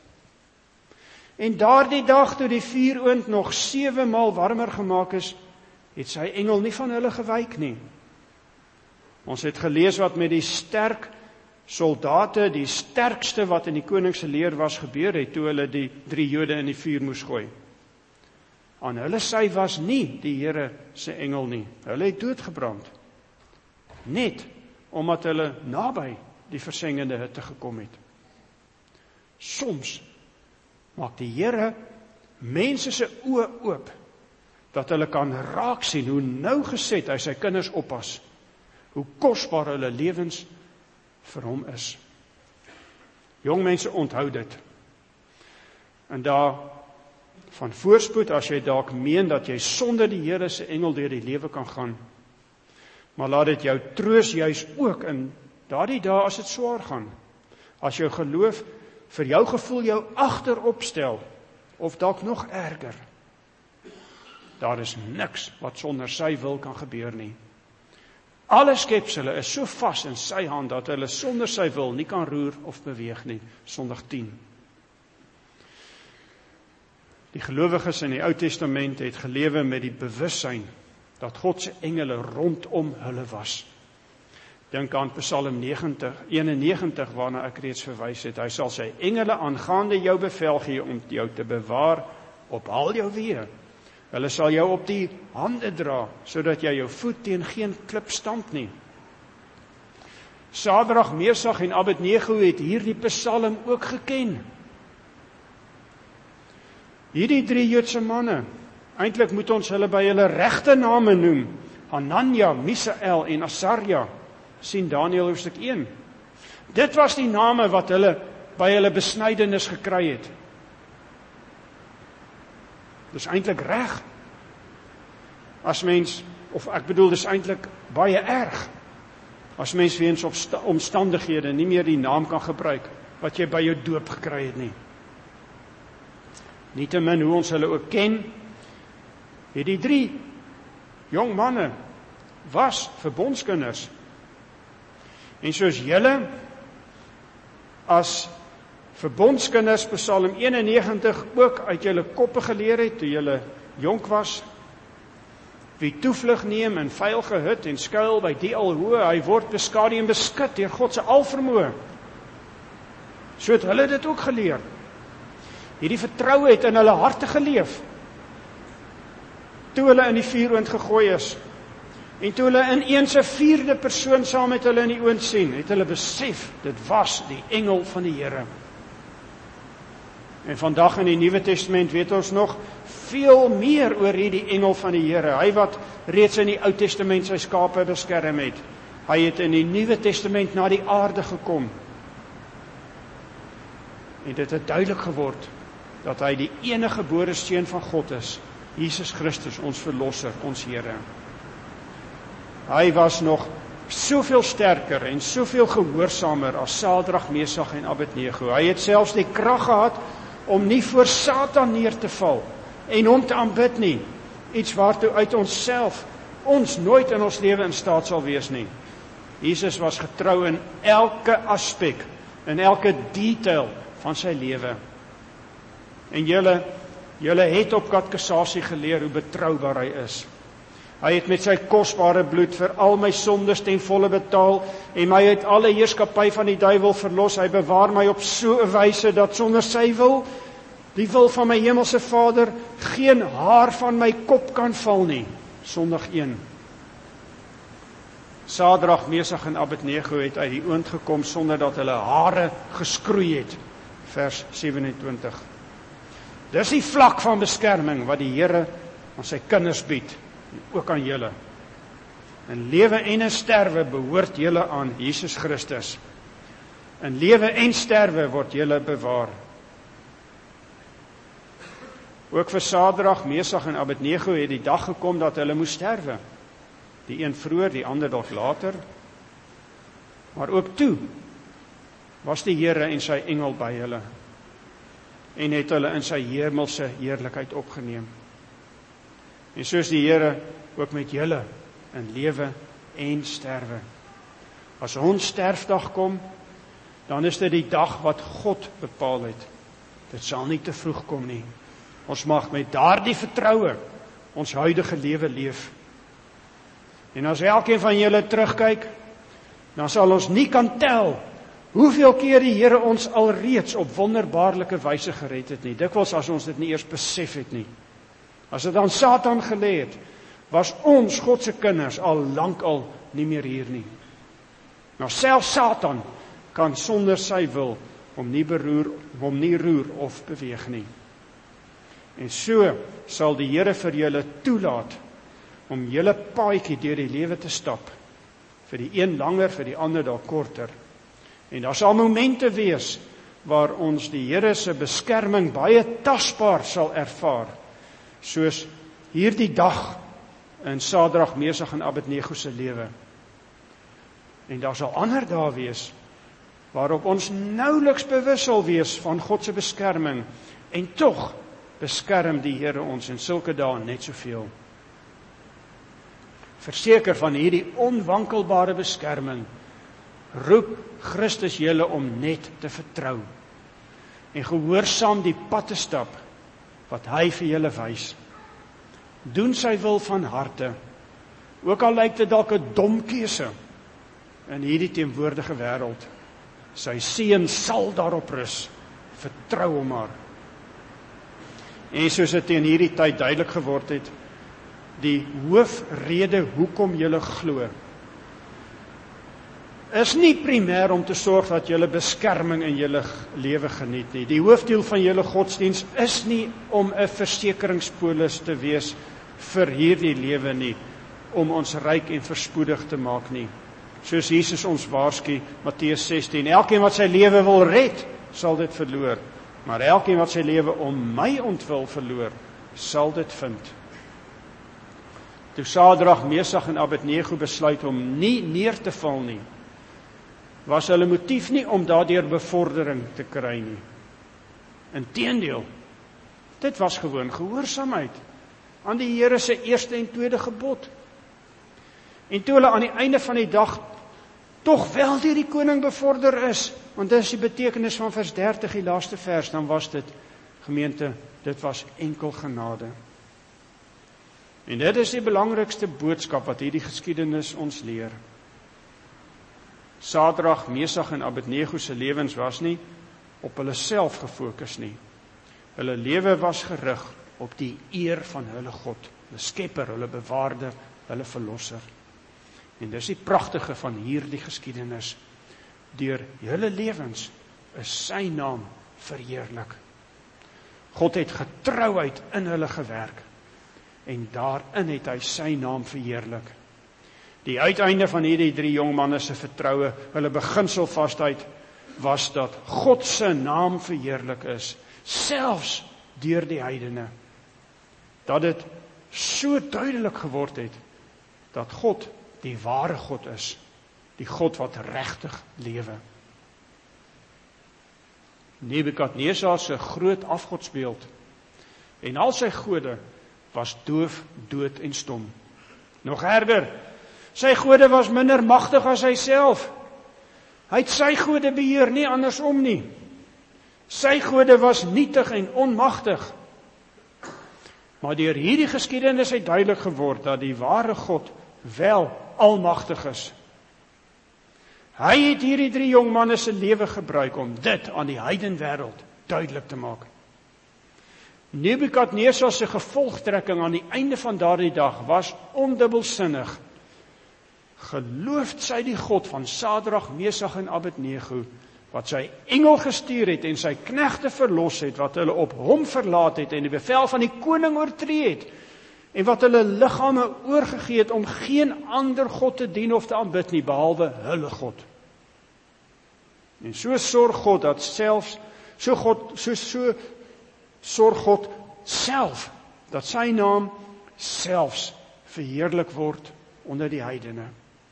En daardie dag toe die vuuroond nog 7 maal warmer gemaak is, het sy engel nie van hulle gewyk nie. Ons het gelees wat met die sterk soldate, die sterkste wat in die koning se leer was, gebeur het, toe hulle die 3 Jode in die vuur moes gooi. Aan hulle sy was nie die Here se engel nie. Hulle het doodgebrand. Net omdat hulle naby die versengende hitte gekom het. Soms maak die Here mense se oë oop, dat hulle kan raak sien hoe nougeset hy sy kinders oppas, hoe kosbaar hulle lewens vir hom is. Jong mense, onthou dit. En daar van voorspoed, as jy dalk meen dat jy sonder die Here se engel deur die lewe kan gaan, maar laat dit jou troos juis ook in daardie dae as dit swaar gaan. As jou geloof vir jou gevoel jou agterop stel, of dalk nog erger. Daar is niks wat sonder sy wil kan gebeur nie. Alle skepsele is so vas in sy hand, dat hulle sonder sy wil nie kan roer of beweeg nie. Sondag 10. Die gelowiges in die Ou Testament het gelewe met die bewussyn, dat God se engele rondom hulle was. Dink aan Psalm 91, waarna ek reeds verwys het. Hy sal sy engele aangaande jou bevel gee om jou te bewaar op al jou weë. Hulle sal jou op die hande dra, sodat jy jou voet teen geen klip stamp nie. Sadrag, Mesach en Abednego het hierdie Psalm ook geken. Hierdie 3 Joodse manne, eintlik moet ons hulle by hulle regte name noem, Hanania, Misael en Asaria, sien Daniël hoofstuk 1. Dit was die name wat hulle by hulle besnydenis gekry het. Dis eintlik reg. As mens, of ek bedoel, dis eintlik baie erg, as mens weens omstandighede nie meer die naam kan gebruik, wat jy by jou doop gekry het nie. Nietemin hoe ons hulle ook ken, het die 3 jong manne was verbondskinders. En soos julle as verbondskinders Psalm 91 ook uit julle koppe geleer het toe julle jonk was, wie toevlug neem in veilige hut en skuil by die Alhoë, hy word beskadig en beskut deur God se alvermoë. So het hulle dit ook geleer. Hierdie vertroue het in hulle harte geleef, toe hulle in die vuuroond gegooi is, en toe hulle in eens 'n 4de persoon saam met hulle in die oond sien, het hulle besef, dit was die engel van die Here. En vandag in die Nuwe Testament weet ons nog veel meer oor hierdie engel van die Here. Hy wat reeds in die Ou Testament sy skape beskerm het. Hy het in die Nuwe Testament na die aarde gekom. En dit het duidelik geword dat hy die enige gebore seun van God is, Jesus Christus, ons verlosser, ons Here. Hy was nog soveel sterker en soveel gehoorsamer as Sadrag, Mesach en Abednego. Hy het selfs die krag gehad om nie voor Satan neer te val en hom te aanbid nie. Iets waartoe uit onsself ons nooit in ons lewe in staat sal wees nie. Jesus was getrou in elke aspek, in elke detail van sy lewe. En julle het op katekisasie geleer hoe betroubaar hy is. Hy het met sy kosbare bloed vir al my sondes ten volle betaal en my uit alle heerskappy van die duiwel verlos. Hy bewaar my op so 'n wyse dat sonder sy wil, die wil van my hemelse Vader, geen haar van my kop kan val nie. Sondag 1. Sadrag, Mesach en Abednego het uit die oond gekom sonder dat hulle hare geskroei het. Vers 27. Dis die vlak van beskerming wat die Here aan sy kinders bied, ook aan julle. In lewe en in sterwe behoort julle aan Jesus Christus. In lewe en sterwe word julle bewaar. Ook vir Sadrag, Mesach en Abednego het die dag gekom dat hulle moes sterwe. Die een vroeër, die ander dalk later. Maar ook toe was die Here en sy engel by hulle en het hulle in sy hemelse heerlikheid opgeneem. En soos die Here ook met julle in lewe en sterwe. As ons sterfdag kom, dan is dit die dag wat God bepaal het. Dit sal nie te vroeg kom nie. Ons mag met daardie vertroue ons huidige lewe leef. En as elkeen van julle terugkyk, dan sal ons nie kan tel hoeveel keer die Here ons alreeds op wonderbaarlike wyse gered het nie. Dikwels as ons dit nie eers besef het nie. As dit aan Satan gelê het, was ons God se kinders al lank al nie meer hier nie. Nou selfs Satan kan sonder sy wil hom nie roer of beweeg nie. En so sal die Here vir julle toelaat om julle paadjie deur die lewe te stap. Vir die een langer, vir die ander dalk korter. En daar sal momente wees waar ons die Here se beskerming baie tasbaar sal ervaar. Soos hierdie dag in Sadrag, Mesach en Abednego se lewe. En daar sal ander dae wees waarop ons nouliks bewus sal wees van God se beskerming en tog beskerm die Here ons in sulke dae net soveel. Verseker van hierdie onwankelbare beskerming roep Christus julle om net te vertrou en gehoorsaam die pad te stap wat hy vir julle wys. Doen sy wil van harte, ook al lyk dit dalk 'n dom keuse in hierdie teenwoordige wêreld. Sy seën sal daarop rus. Vertrou hom maar. En soos dit teen hierdie tyd duidelik geword het, die hoofrede hoekom julle glo, is nie primêr om te sorg dat julle beskerming in julle lewe geniet nie. Die hoofdoel van julle godsdiens is nie om 'n versekeringspolis te wees vir hierdie lewe nie, om ons ryk en verspoedig te maak nie. Soos Jesus ons waarsku, Matteus 16, elkeen wat sy lewe wil red, sal dit verloor. Maar elkeen wat sy lewe om my ontwil verloor, sal dit vind. Toe Sadrag, Mesach en Abednego besluit om nie neer te val nie, was hulle motief nie om daardeur bevordering te kry nie. Inteendeel, dit was gewoon gehoorsaamheid aan die Here se eerste en tweede gebod. En toe hulle aan die einde van die dag tog wel deur die koning bevorder is, want dit is die betekenis van vers 30, die laaste vers, dan was dit, gemeente, dit was enkel genade. En dit is die belangrikste boodskap wat hierdie geskiedenis ons leer. Sadrag, Mesach en Abednego se lewens was nie op hulle self gefokus nie. Hulle lewe was gerig op die eer van hulle God, hulle skepper, hulle bewaarder, hulle verlosser. En dis die pragtige van hierdie geskiedenis. Deur hulle lewens is sy naam verheerlik. God het getrouheid in hulle gewerk en daarin het hy sy naam verheerlik. Die uiteinde van hierdie 3 jong manne se vertroue, hulle beginselvasheid, was dat God se naam verheerlik is, selfs deur die heidene. Dat dit so duidelik geword het, dat God die ware God is, die God wat regtig lewe. Nebukadnesar se groot afgodsbeeld en al sy gode was doof, dood en stom. Nog erger, sy gode was minder magtig as hy self. Hy het sy gode beheer, nie andersom nie. Sy gode was nietig en onmagtig. Maar deur hierdie geskiedenis het duidelik geword dat die ware God wel almagtig is. Hy het hierdie 3 jong manne se lewe gebruik om dit aan die heidenwêreld duidelik te maak. Nebukadnesar se gevolgtrekking aan die einde van daardie dag was ondubbelsinnig. Geloof sy die God van Sadrag, Mesach en Abednego, wat sy engel gestuur het en sy knegte verlos het, wat hulle op hom verlaat het en die bevel van die koning oortree het, en wat hulle liggame oorgegee het om geen ander God te dien of te aanbid nie, behalwe hulle God. En so sorg God dat selfs, so sorg God self, dat sy naam selfs verheerlik word onder die heidene.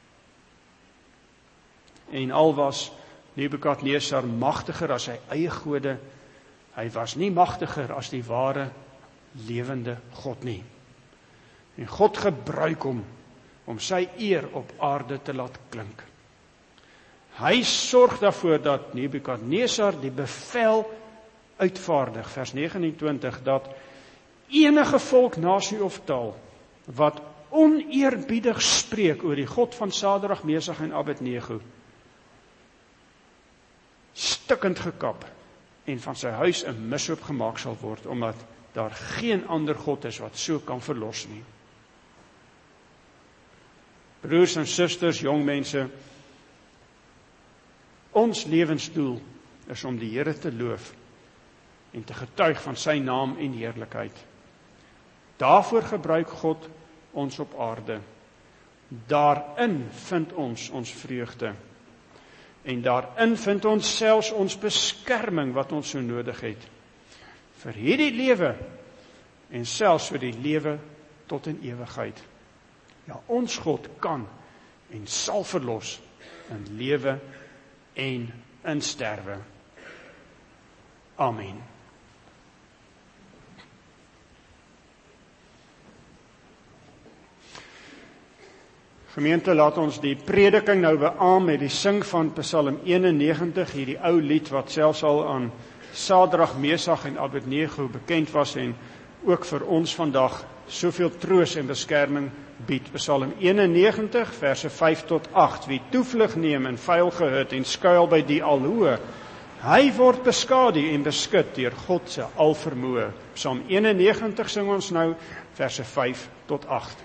En al was Nebukadnesar magtiger as sy eie gode, hy was nie magtiger as die ware, lewende God nie. En God gebruik hom om sy eer op aarde te laat klink. Hy sorg daarvoor dat Nebukadnesar die bevel uitvaardig, vers 29, dat enige volk, nasie of taal, wat oneerbiedig spreek oor die God van Sadrag, Mesach en Abednego, stikkend gekap en van sy huis 'n mishoop gemaak sal word, omdat daar geen ander God is wat so kan verlos nie. Broers en susters, jong mense, ons lewensdoel is om die Here te loof en te getuig van sy naam en heerlikheid. Daarvoor gebruik God ons op aarde. Daarin vind ons vreugde. En daarin vind ons selfs ons beskerming wat ons so nodig het. Vir hierdie lewe en selfs vir die lewe tot in ewigheid. Ja, ons God kan en sal verlos in lewe en in sterwe. Amen. Gemeente, laat ons die prediking nou beaam met die sing van Psalm 91, hierdie ou lied wat selfs al aan Sadrag, Mesach en Abednego bekend was en ook vir ons vandag soveel troos en beskerming bied. Psalm 91, verse 5 tot 8. Wie toevlug neem in veilige hut en skuil by die Alhoë, hy word beskadu en beskut deur God se alvermoë. Psalm 91 sing ons nou, verse 5 tot 8.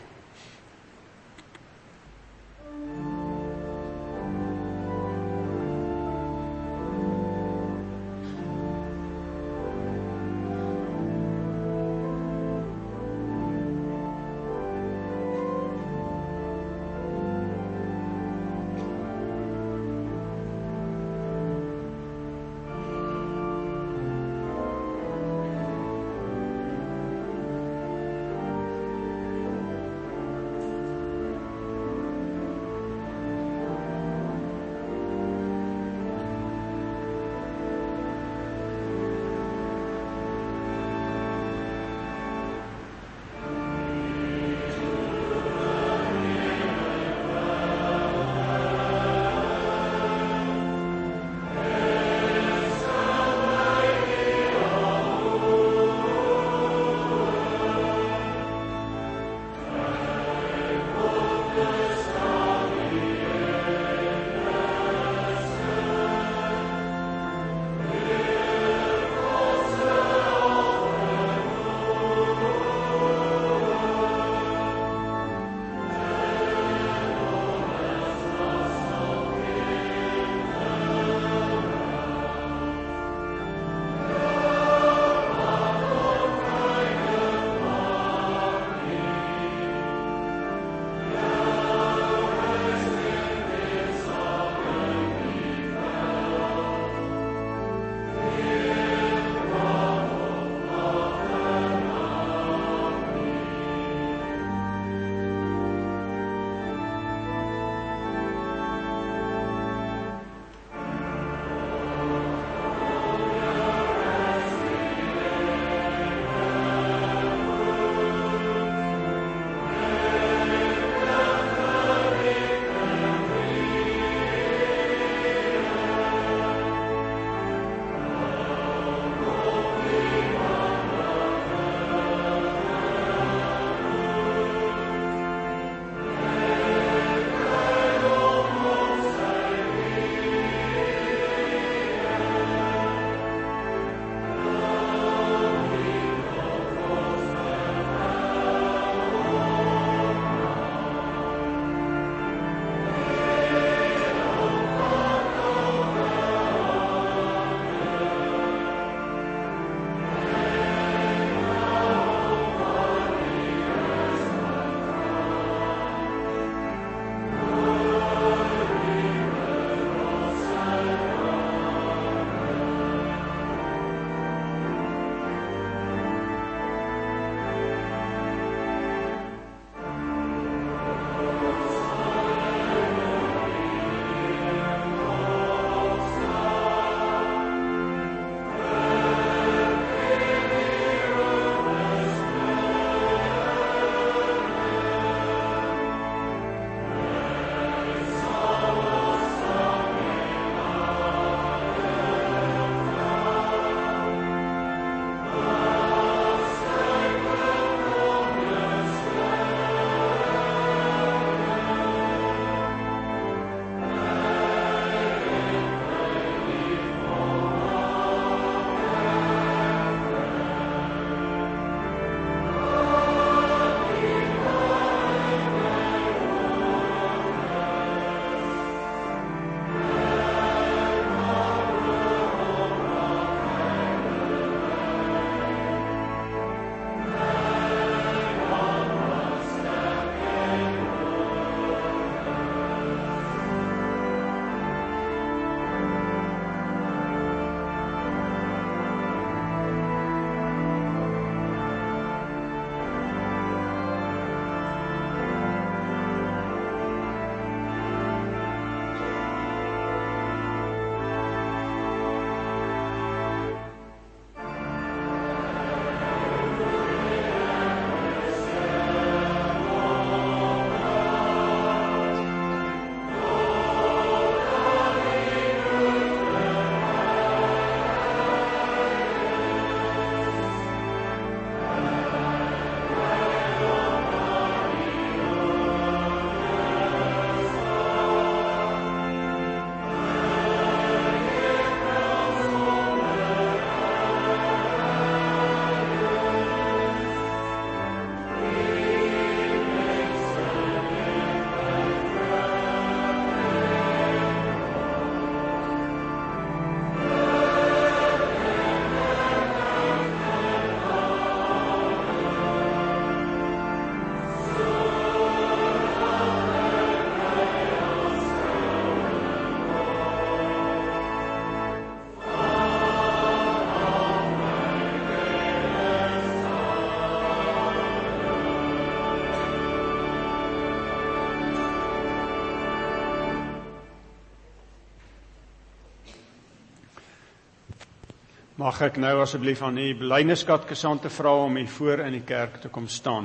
Mag ek nou asseblief aan die belydenisskatkesante vra om hier voor in die kerk te kom staan.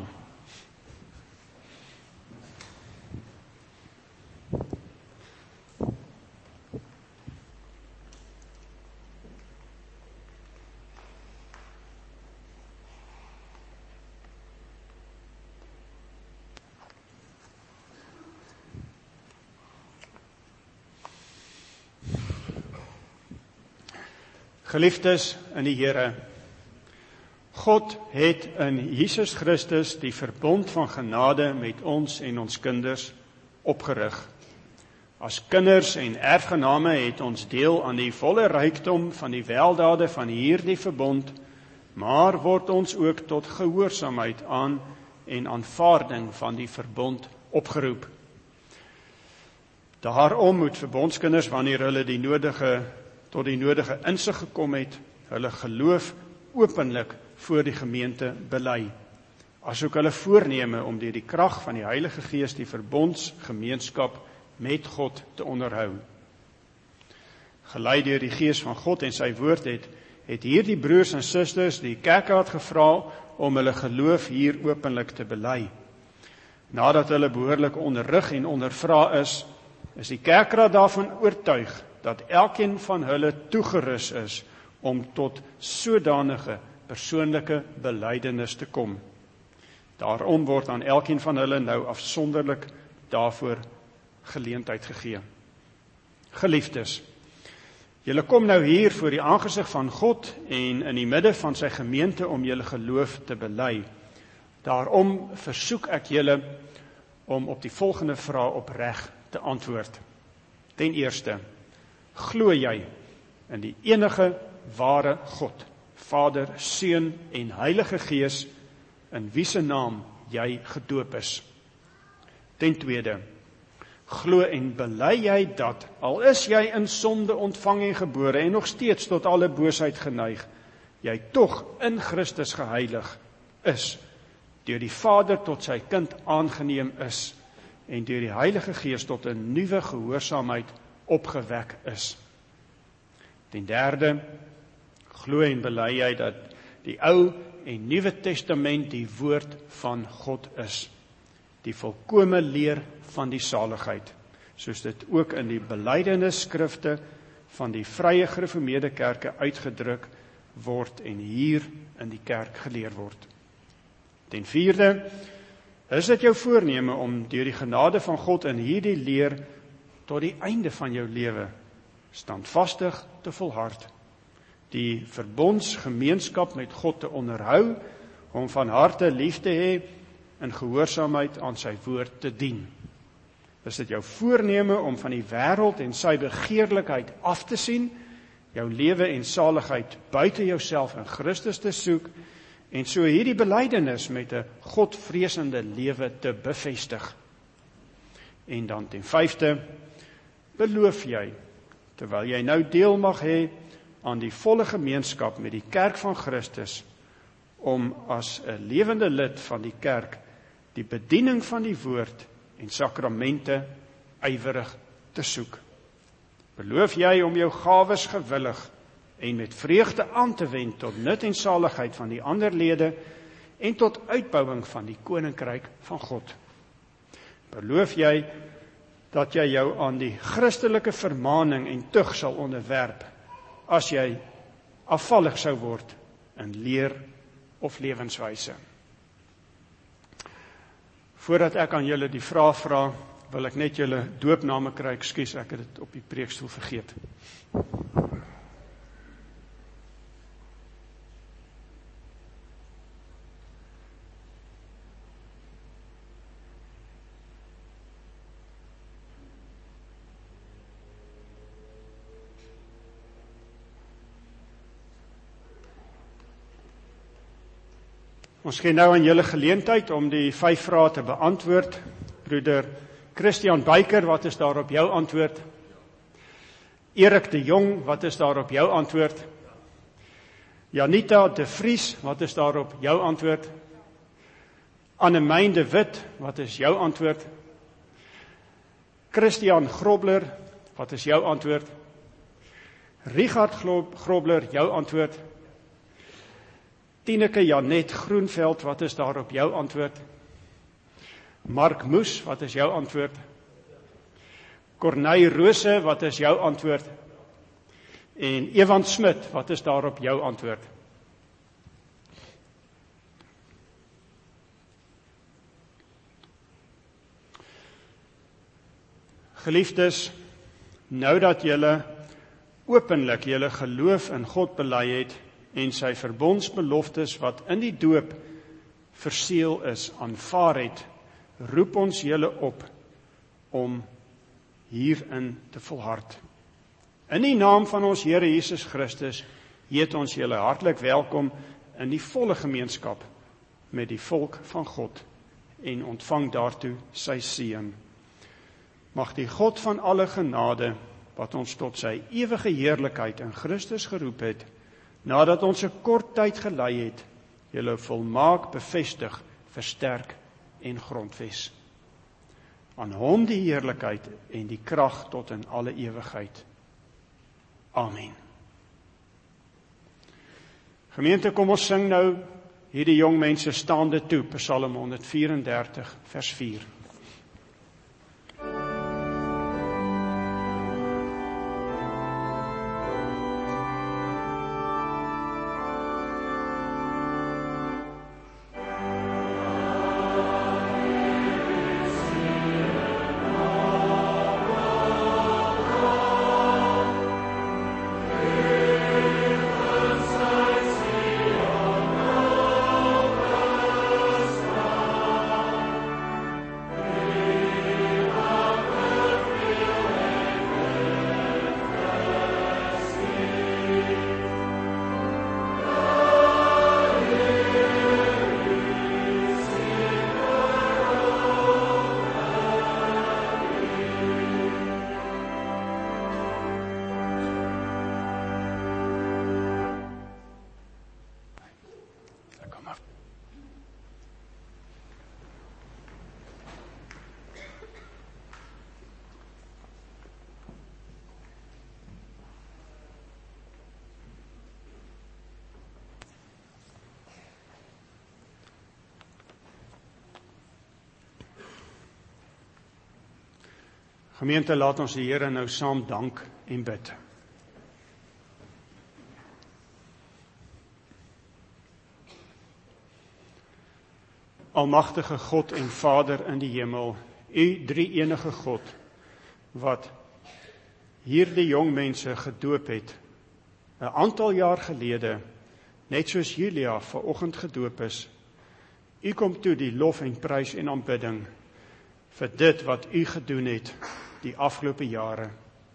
Geliefdes in die Here, God het in Jesus Christus die verbond van genade met ons en ons kinders opgerig. As kinders en erfgename het ons deel aan die volle rykdom van die weldade van hierdie verbond, maar word ons ook tot gehoorsaamheid aan en aanvaarding van die verbond opgeroep. Daarom moet verbondskinders, wanneer hulle tot die nodige insig gekom het, hulle geloof openlik voor die gemeente bely, asook hulle voorneme om deur die krag van die Heilige Gees die verbondsgemeenskap met God te onderhou. Gelei deur die Gees van God en sy woord het hierdie broers en susters die kerkraad gevra om hulle geloof hier openlik te bely. Nadat hulle behoorlik onderrig en ondervra is die kerkraad daarvan oortuig dat elkeen van hulle toegerus is om tot sodanige persoonlike belydenis te kom. Daarom word aan elkeen van hulle nou afsonderlik daarvoor geleentheid gegee. Geliefdes, julle kom nou hier voor die aangesig van God en in die midde van sy gemeente om julle geloof te bely. Daarom versoek ek julle om op die volgende vraag opreg te antwoord. Ten eerste, glo jy in die enige ware God, Vader, Seun en Heilige Gees, in wie se naam jy gedoop is? Ten tweede, glo en bely jy dat, al is jy in sonde ontvang en gebore en nog steeds tot alle boosheid geneig, jy tog in Christus geheilig is, deur die Vader tot sy kind aangeneem is, en deur die Heilige Gees tot 'n nuwe gehoorsaamheid opgewek is. Ten derde, glo en bely jy dat die Ou en Nuwe Testament die woord van God is, die volkome leer van die saligheid, soos dit ook in die belydenisskrifte van die vrye gereformeerde kerke uitgedruk word en hier in die kerk geleer word. Ten vierde, is dit jou voorneme om deur die genade van God in hierdie leer tot die einde van jou lewe standvastig te volhard, die verbondsgemeenskap met God te onderhou, hom van harte lief te hê, in gehoorsaamheid aan sy woord te dien. Is dit jou voorneme om van die wêreld en sy begeerlikheid af te sien, jou lewe en saligheid buite jouself in Christus te soek, en so hierdie belydenis met 'n godvreesende lewe te bevestig. En dan ten vyfde, beloof jy, terwyl jy nou deel mag hê aan die volle gemeenskap met die kerk van Christus, om as 'n lewende lid van die kerk die bediening van die woord en sakramente ywerig te soek. Beloof jy om jou gawes gewillig en met vreugde aan te wend tot nut en saligheid van die ander lede en tot uitbouing van die koninkryk van God. Beloof jy dat jy jou aan die Christelike vermaning en tug sal onderwerp as jy afvallig sou word in leer of lewenswyse. Voordat ek aan julle die vraag vra, wil ek net julle doopname kry. Ekskuus, ek het dit op die preekstoel vergeet. Ons gee nou aan julle geleentheid om die 5 vrae te beantwoord. Broeder Christian Buyker, wat is daar op jou antwoord? Erik de Jong, wat is daar op jou antwoord? Janita de Vries, wat is daar op jou antwoord? Annemein de Wit, wat is jou antwoord? Christian Grobler, wat is jou antwoord? Richard Grobler, jou antwoord? Tineke Janet Groenveld, wat is daar op jou antwoord? Mark Moes, wat is jou antwoord? Corneille Rose, wat is jou antwoord? En Ewan Smit, wat is daar op jou antwoord? Geliefdes, nou dat julle openlik julle geloof in God bely het en sy verbondsbeloftes wat in die doop verseël is, aanvaar het, roep ons julle op om hierin te volhard. In die naam van ons Here Jesus Christus heet ons julle hartlik welkom in die volle gemeenskap met die volk van God en ontvang daartoe sy seën. Mag die God van alle genade, wat ons tot sy ewige heerlikheid in Christus geroep het, nadat ons 'n kort tyd gelei het, julle volmaak bevestig, versterk en grondves. Aan hom die heerlikheid en die krag tot in alle ewigheid. Amen. Gemeente, kom ons sing nou hierdie jong mense staande toe, Psalm 134 vers 4. Gemeente, laat ons die Here nou saam dank en bid. Almagtige God en Vader in die hemel, U drie-enige God, wat hierdie jong mense gedoop het, 'n aantal jaar gelede, net soos Julia vanoggend gedoop is. U kom toe die lof en prys en aanbidding vir dit wat U gedoen het die afgelope jare.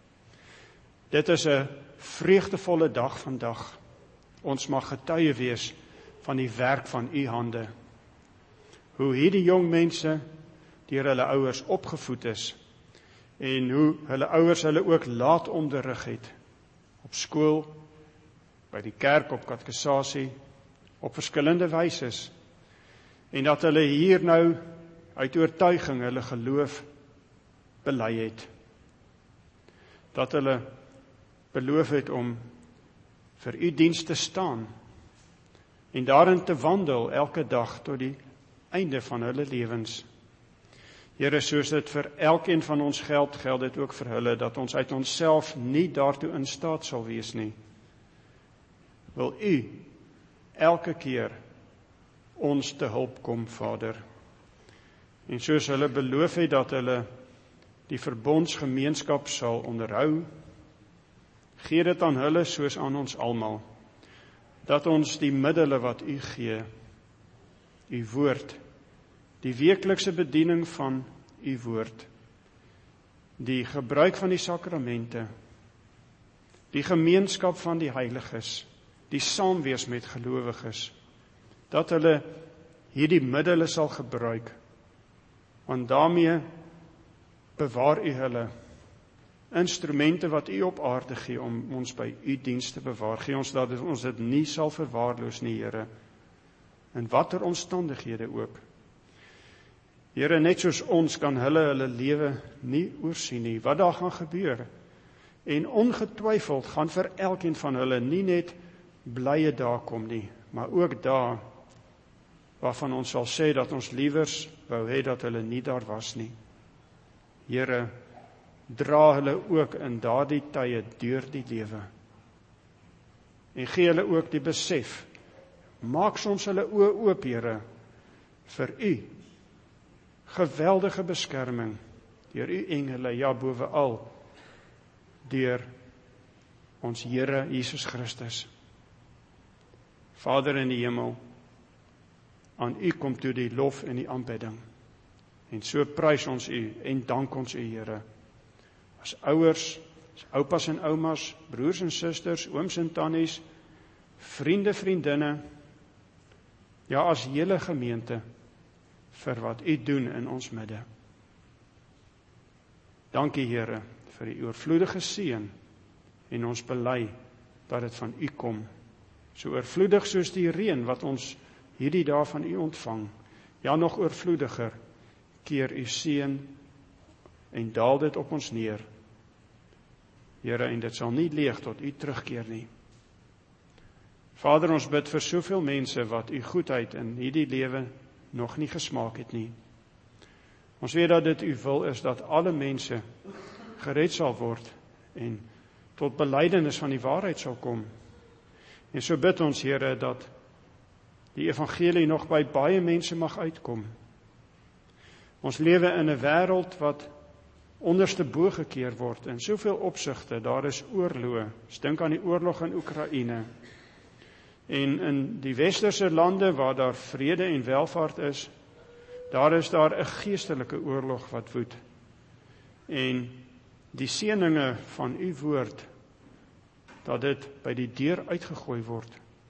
Dit is 'n vreugdevolle dag vandag. Ons mag getuie wees van die werk van U hande. Hoe hierdie jong mense deur hulle ouers opgevoed is en hoe hulle ouers hulle ook laat onderrig het op skool, by die kerk, op katekisasie, op verskillende wyse, en dat hulle hier nou uit oortuiging hulle geloof bely het. Dat hulle beloof het om vir U diens te staan en daarin te wandel elke dag tot die einde van hulle lewens. Here, soos dit vir elkeen van ons geld dit ook vir hulle, dat ons uit onsself nie daartoe in staat sal wees nie. Wil U elke keer ons te hulp kom, Vader. En soos hulle beloof het dat hulle die verbondsgemeenskap sal onderhou, gee dit aan hulle soos aan ons almal, dat ons die middele wat U gee, U woord, die weeklikse bediening van U woord, die gebruik van die sakramente, die gemeenskap van die heiliges, die saamwees met gelowiges, dat hulle hierdie middele sal gebruik, want daarmee bewaar U hulle, instrumente wat U op aarde gee om ons by U diens te bewaar. Gee ons dat ons dit nie sal verwaarloos nie, Here, in watter omstandighede ook. Here, net soos ons kan hulle lewe nie oorsien nie, wat daar gaan gebeur. En ongetwyfeld gaan vir elkeen van hulle nie net blye dae kom nie, maar ook daar waarvan ons sal sê dat ons liewers wou hê dat hulle nie daar was nie. Here, dra hulle ook in daardie tye deur die lewe. En gee hulle ook die besef, maak soms hulle oë oop, Here, vir u geweldige beskerming, deur u engele, ja bovenal, deur ons Here Jesus Christus. Vader in die hemel, aan u kom toe die lof en die aanbidding. En so prys ons u en dank ons u, Here. As ouers, as oupas en oumas, broers en susters, ooms en tannies, vriende, vriendinne, ja as hele gemeente, vir wat u doen in ons midde. Dankie, Here, vir die oorvloedige seën, en ons bely dat dit van u kom. So oorvloedig soos die reën wat ons hierdie dae van u ontvang, ja nog oorvloediger, keer u seën en daal dit op ons neer. Here, en dit sal nie leeg tot u terugkeer nie. Vader, ons bid vir soveel mense wat u goedheid in hierdie lewe nog nie gesmaak het nie. Ons weet dat dit u wil is dat alle mense gered sal word en tot belydenis van die waarheid sal kom. En so bid ons, Here, dat die evangelie nog by baie mense mag uitkom. Ons lewe in 'n wêreld wat onderste bo gekeer word in soveel opsigte. Daar is oorloë. Dink aan die oorlog in Oekraïne. En in die westerse lande waar daar vrede en welvaart is, daar is 'n geestelike oorlog wat woed. En die seëninge van u woord, dat dit by die deur uitgegooi word,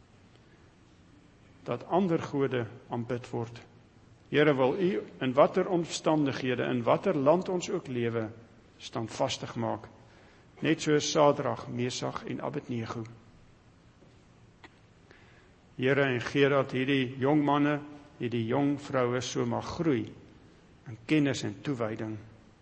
dat ander gode aanbid word. Here, wil u in watter omstandighede, in watter land ons ook lewe, standvastig maak, net soos Sadrag, Mesach en Abednego. Here, en gee dat hierdie jong manne, hierdie jong vroue so mag groei in kennis en toewyding.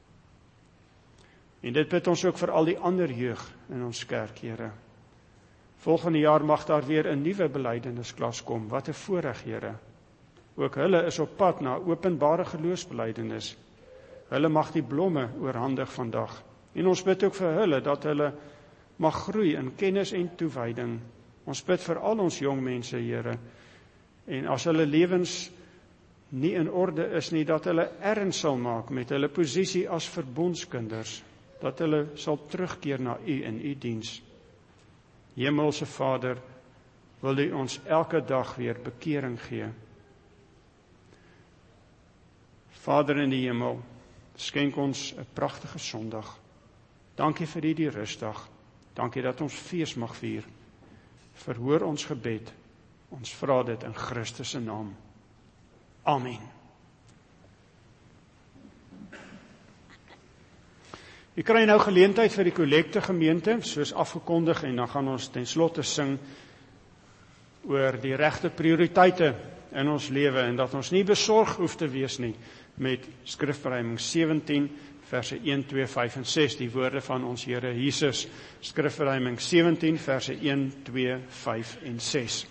En dit bid ons ook vir al die ander jeug in ons kerk, Here. Volgende jaar mag daar weer 'n nuwe belydennisklas kom. Wat 'n voorreg, Here. Ook hulle is op pad na openbare geloofsbelydenis. Hulle mag die blomme oorhandig vandag. En ons bid ook vir hulle dat hulle mag groei in kennis en toewyding. Ons bid vir al ons jong mense, Here. En as hulle lewens nie in orde is nie, dat hulle erns sal maak met hulle posisie as verbondskinders, dat hulle sal terugkeer na u in u diens. Hemelse Vader, wil u ons elke dag weer bekering gee. Vader in die hemel, skenk ons 'n pragtige Sondag. Dankie vir hierdie rustdag. Dankie dat ons fees mag vier. Verhoor ons gebed. Ons vra dit in Christus se naam. Amen. U kry nou geleentheid vir die kollekte gemeente, soos afgekondig, en dan gaan ons ten slotte sing oor die regte prioriteite in ons lewe, en dat ons nie besorg hoef te wees nie met skrifverruiming 17, verse 1, 2, 5 en 6, die woorde van ons Here Jesus, skrifverruiming 17, verse 1, 2, 5 en 6.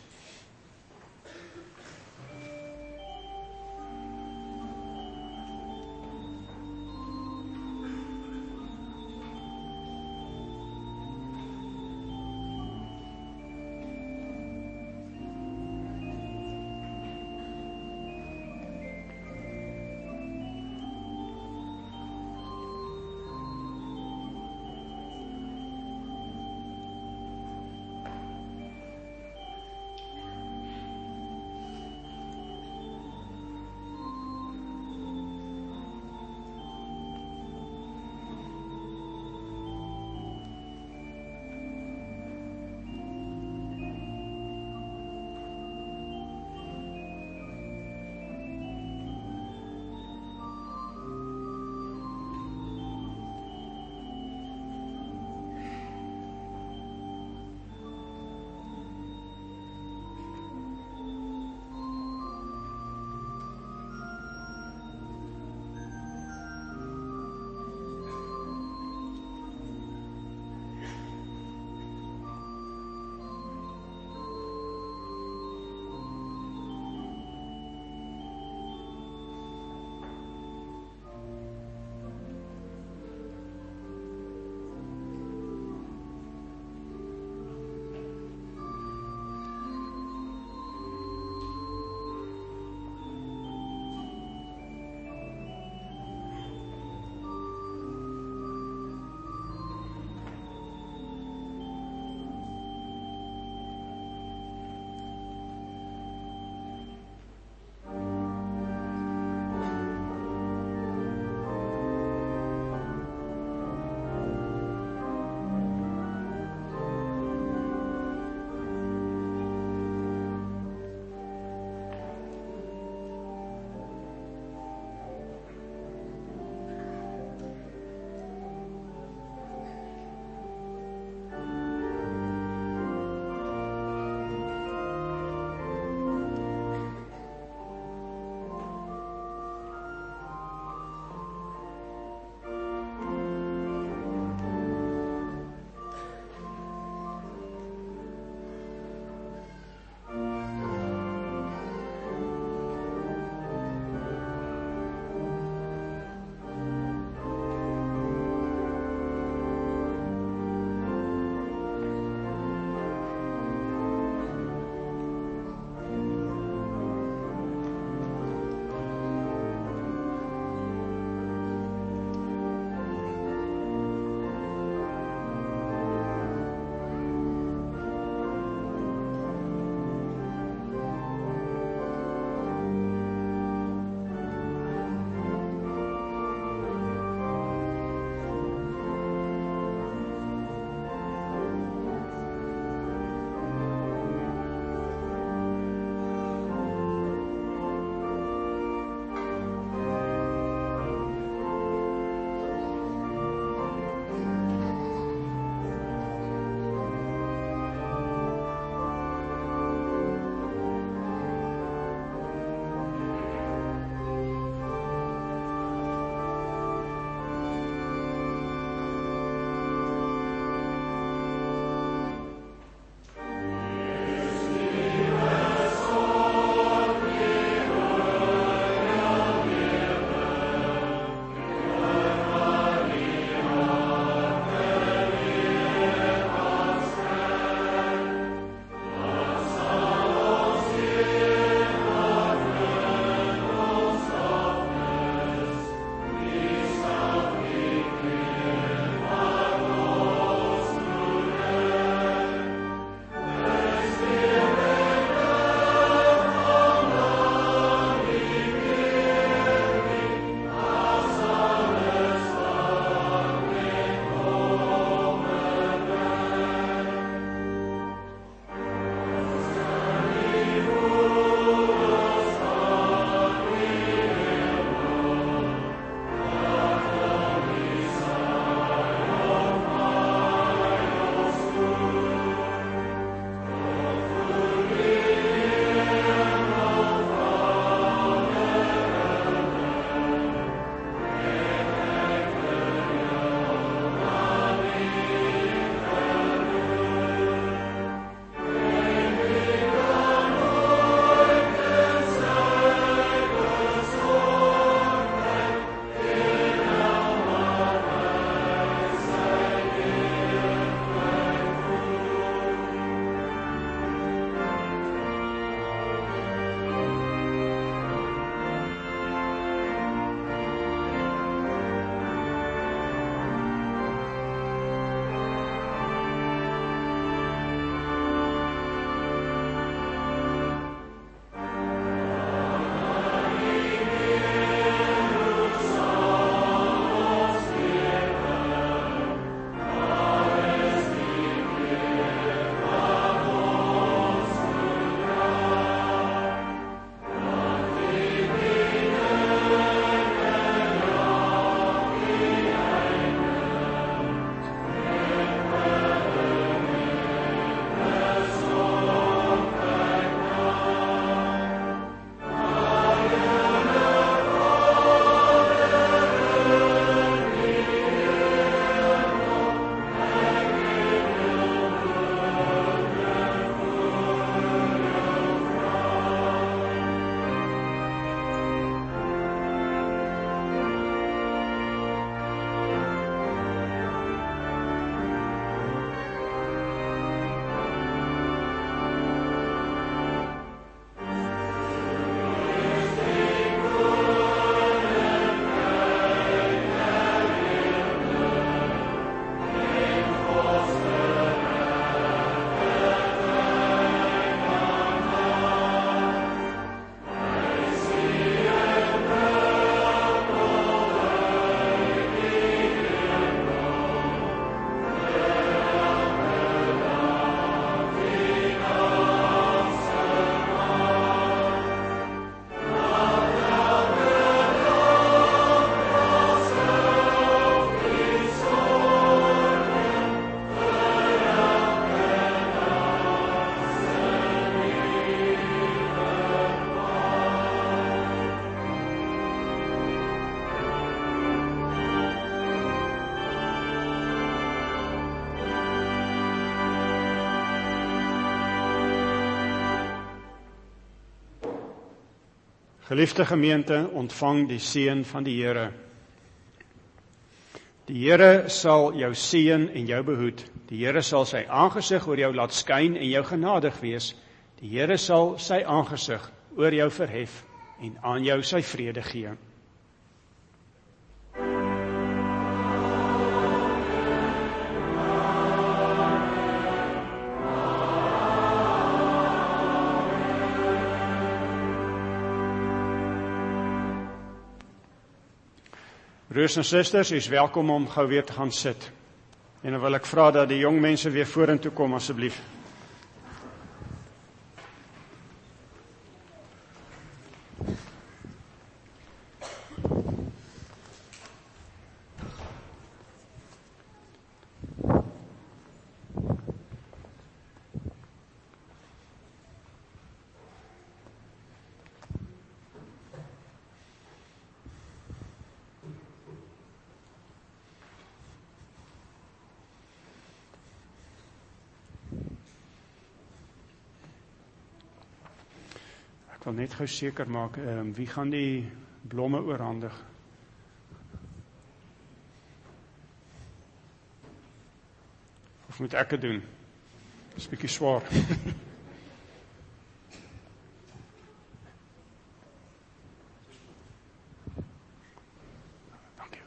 Geliefde gemeente, ontvang die seën van die Here. Die Here sal jou seën en jou behoed. Die Here sal sy aangesig oor jou laat skyn en jou genadig wees. Die Here sal sy aangesig oor jou verhef en aan jou sy vrede gee. Broers en susters, u is welkom om gou weer te gaan sit. En dan wil ek vra dat die jong mense weer vorentoe kom asseblief. Ek wil net gou seker maak, wie gaan die blomme oorhandig? Of moet ek dit doen? Dit is 'n bietjie swaar. Dankie.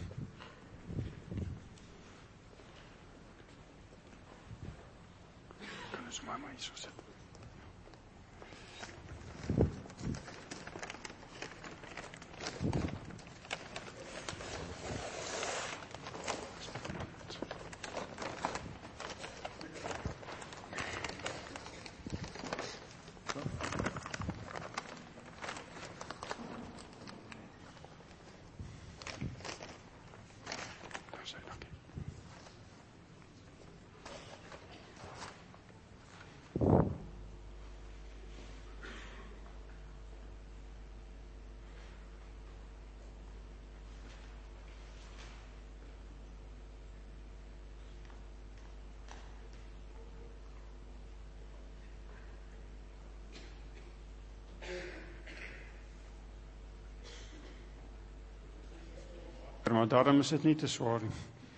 Kan ons maar hier so sit. Maar daarom is dit nie te swaar nie.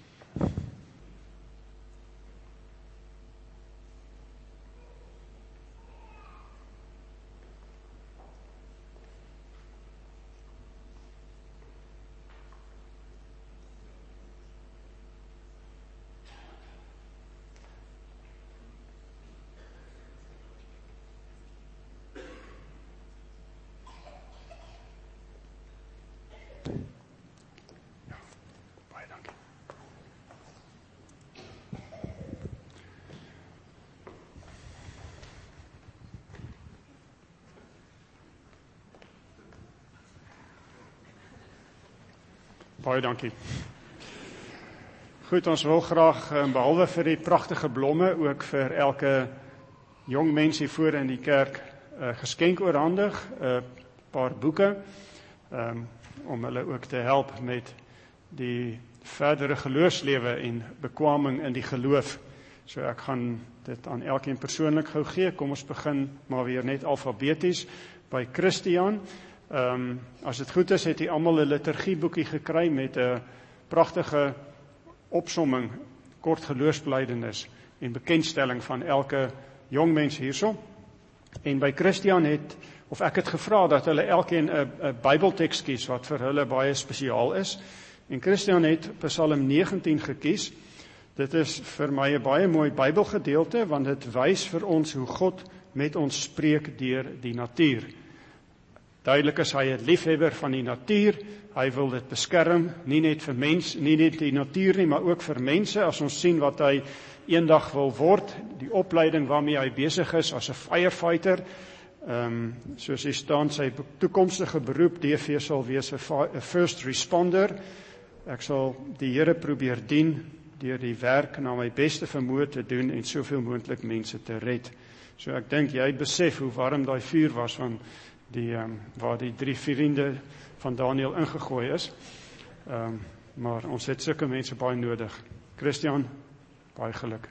Baie dankie. Goed, ons wil graag, behalwe vir die pragtige blomme, ook vir elke jong mens hier voor in die kerk geskenk oorhandig, 'n paar boeke, om hulle ook te help met die verdere geloofslewe en bekwaming in die geloof. So ek gaan dit aan elkeen persoonlik gou gee. Kom ons begin maar weer net alfabeties by Christian. As dit goed is, het jy almal 'n liturgieboekie gekry met 'n pragtige opsomming, kort geloofsbelydenis en bekendstelling van elke jong mens hierso. En by Christian ek het gevra dat hulle elkeen 'n Bybelteks kies wat vir hulle baie spesiaal is. En Christian het Psalm 19 gekies. Dit is vir my 'n baie mooi Bybelgedeelte, want dit wys vir ons hoe God met ons spreek deur die natuur. Duidelik is hy 'n liefhebber van die natuur. Hy wil dit beskerm, nie net die natuur nie, maar ook vir mense. As ons sien wat hy eendag wil word, die opleiding waarmee hy besig is as 'n firefighter, soos hy staan, sy toekomstige beroep DV sal wees 'n first responder. Ek sal die Here probeer dien deur die werk na my beste vermoë te doen en soveel moontlik mense te red. So ek dink jy besef hoe warm daai vuur was van waar die 3 vriende van Daniel ingegooi is. Maar ons het sulke mense baie nodig. Christian, baie geluk.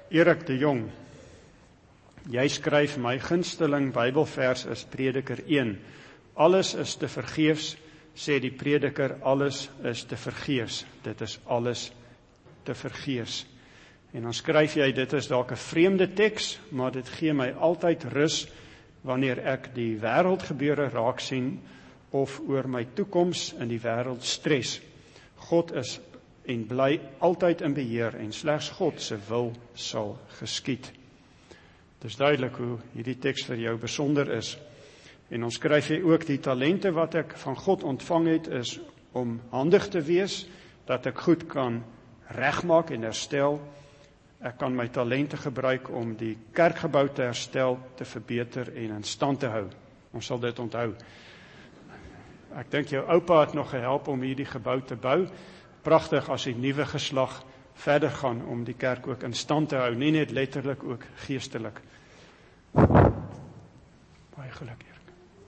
Erik de Jong, jy skryf my gunsteling Bybelvers is Prediker 1. Alles is te vergeefs, sê die prediker, alles is te vergeefs. Dit is alles te vergeefs. En dan skryf jy, dit is dalk 'n vreemde teks, maar dit gee my altyd rus wanneer ek die wêreldgebeure raak sien of oor my toekoms in die wêreld stres. God is en bly altyd in beheer en slegs God se wil sal geskied. Dit is duidelik hoe hierdie teks vir jou besonder is. En ons skryf jy ook die talente wat ek van God ontvang het is om handig te wees, dat ek goed kan regmaak en herstel. Ek kan my talente gebruik om die kerkgebou te herstel, te verbeter en in stand te hou. Ons sal dit onthou. Ek dink jou oupa het nog gehelp om hierdie gebou te bou. Pragtig as die nuwe geslag verder gaan om die kerk ook in stand te hou, nie net letterlik, ook geestelik. Baie geluk, Erik.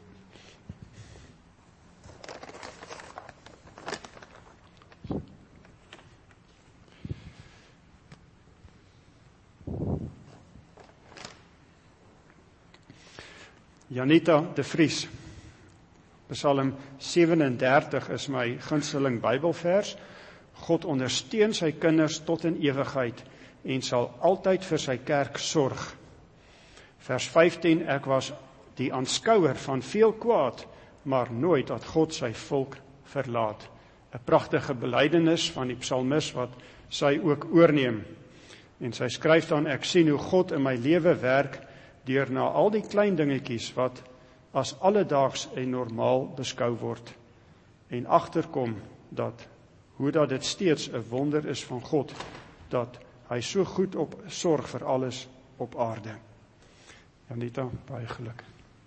Janita de Vries, Psalm 37 is my gunsteling Bybelvers. God ondersteun sy kinders tot in ewigheid en sal altyd vir sy kerk sorg. Vers 15, ek was die aanskouer van veel kwaad, maar nooit dat God sy volk verlaat. 'n Pragtige belydenis van die psalmis wat sy ook oorneem. En sy skryf dan, ek sien hoe God in my lewe werk, deur na al die klein dingetjies wat as alledaags en normaal beskou word. En agterkom dat hoe dat dit steeds 'n wonder is van God, dat hy so goed op sorg vir alles op aarde. Janita, baie geluk.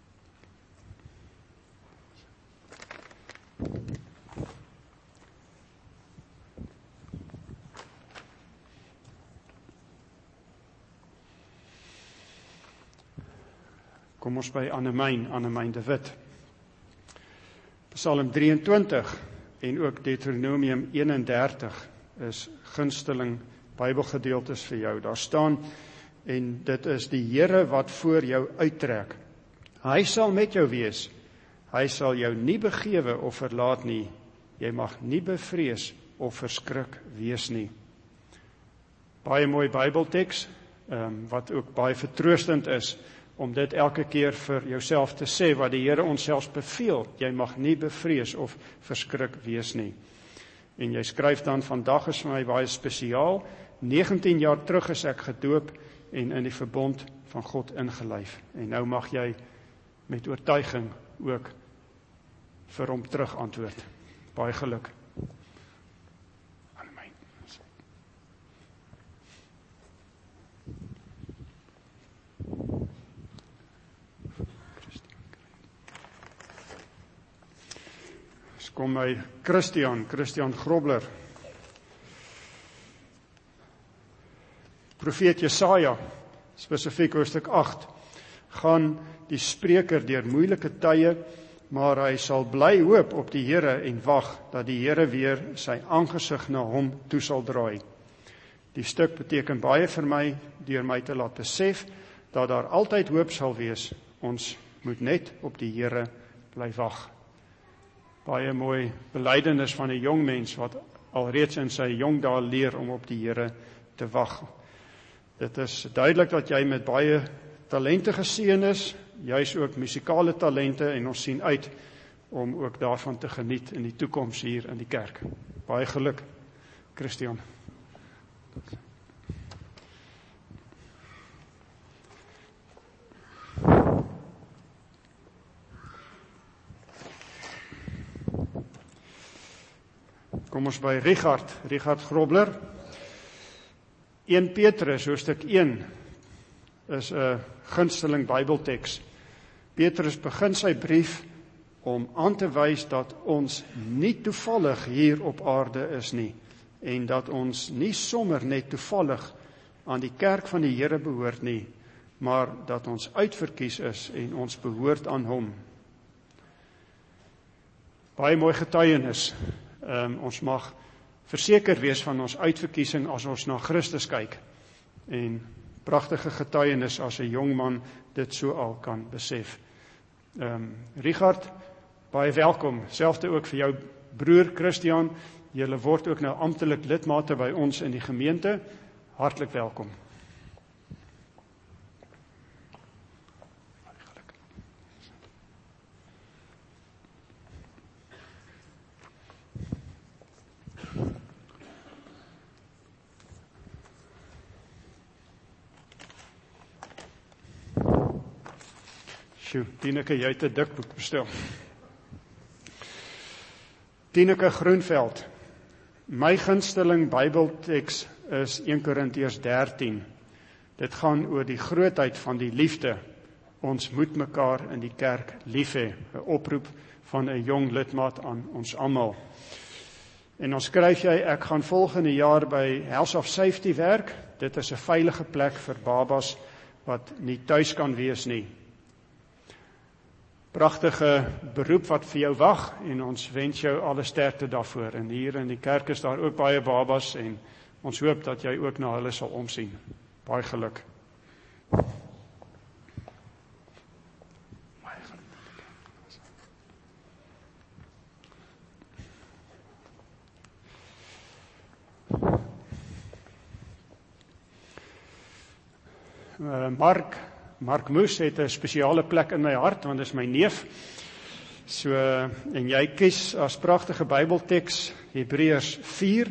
Kom ons by Annemijn de Wit. Psalm 23 en ook Deuteronomium 31 is gunsteling Bybelgedeeltes vir jou. Daar staan, en dit is die Here wat voor jou uittrek. Hy sal met jou wees. Hy sal jou nie begewe of verlaat nie. Jy mag nie bevrees of verskrik wees nie. Baie mooi Bybelteks, wat ook baie vertroostend is, om dit elke keer vir jouself te sê, wat die Here ons selfs beveel, jy mag nie bevrees of verskrik wees nie. En jy skryf dan, vandag is vir my baie spesiaal, 19 jaar terug is ek gedoop en in die verbond van God ingelyf. En nou mag jy met oortuiging ook vir hom terug antwoord. Baie geluk. Kom by Christian Grobler. Profeet Jesaja, spesifiek hoofstuk 8, gaan die spreker deur moeilike tye, maar hy sal bly hoop op die Here en wag dat die Here weer sy aangesig na hom toe sal draai. Die stuk beteken baie vir my, deur my te laat besef, dat daar altyd hoop sal wees. Ons moet net op die Here bly wag. Baie mooi belydenis van 'n jong mens wat alreeds in sy jong dae leer om op die Here te wag. Dit is duidelik dat jy met baie talente geseën is, juis ook musikale talente, en ons sien uit om ook daarvan te geniet in die toekoms hier in die kerk. Baie geluk, Christian. Kom ons by Richard Grobler. 1 Petrus, hoofstuk 1, is 'n gunsteling Bybelteks. Petrus begin sy brief om aan te wys dat ons nie toevallig hier op aarde is nie, en dat ons nie sommer net toevallig aan die kerk van die Here behoort nie, maar dat ons uitverkies is en ons behoort aan hom. Baie mooi getuienis. Ons mag verseker wees van ons uitverkiesing as ons na Christus kyk. En pragtige getuienis as 'n jong man dit so al kan besef. Richard, baie welkom. Selfde ook vir jou broer Christian. Julle word ook nou amptelik lidmate by ons in die gemeente. Hartlik welkom. Tineke, jy het 'n dik boek bestel. Tineke Groenveld. My gunsteling Bybelteks is 1 Korintiërs 13. Dit gaan oor die grootheid van die liefde. Ons moet mekaar in die kerk lief hê. 'n Oproep van 'n jong lidmaat aan ons almal. En dan skryf jy, ek gaan volgende jaar by House of Safety werk. Dit is 'n veilige plek vir babas wat nie tuis kan wees nie. Pragtige beroep wat vir jou wag en ons wens jou alle sterkte daarvoor. En hier in die kerk is daar ook baie babas en ons hoop dat jy ook na hulle sal omsien. Baie geluk. Mark Moes het 'n spesiale plek in my hart, want dit is my neef. So, en jy kies as pragtige Bybelteks Hebreërs 4.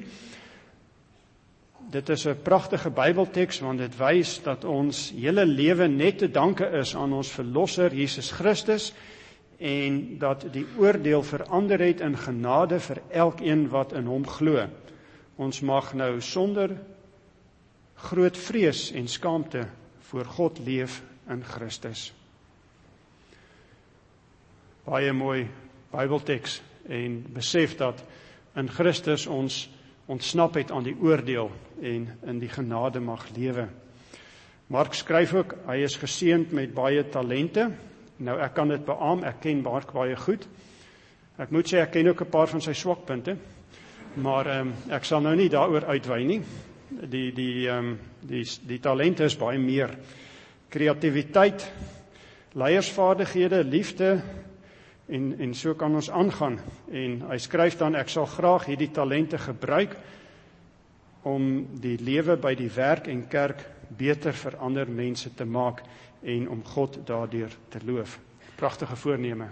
Dit is 'n pragtige Bybelteks, want dit wys dat ons hele lewe net te danke is aan ons Verlosser Jesus Christus, en dat die oordeel verander het in genade vir elkeen wat in hom glo. Ons mag nou sonder groot vrees en skaamte voor God leef in Christus. Baie mooi Bybelteks en besef dat in Christus ons ontsnap het aan die oordeel en in die genade mag lewe. Mark skryf ook, hy is geseënd met baie talente. Nou ek kan dit beamoen, ek ken Mark baie goed. Ek moet sê ek ken ook 'n paar van sy swakpunte, maar ek sal nou nie daaroor uitwy nie. Die talente is baie meer. Kreatiwiteit, leiersvaardighede, liefde, en so kan ons aangaan. En hy skryf dan, ek sal graag hierdie talente gebruik om die lewe by die werk en kerk beter vir ander mense te maak en om God daardeur te loof. Pragtige voorneme.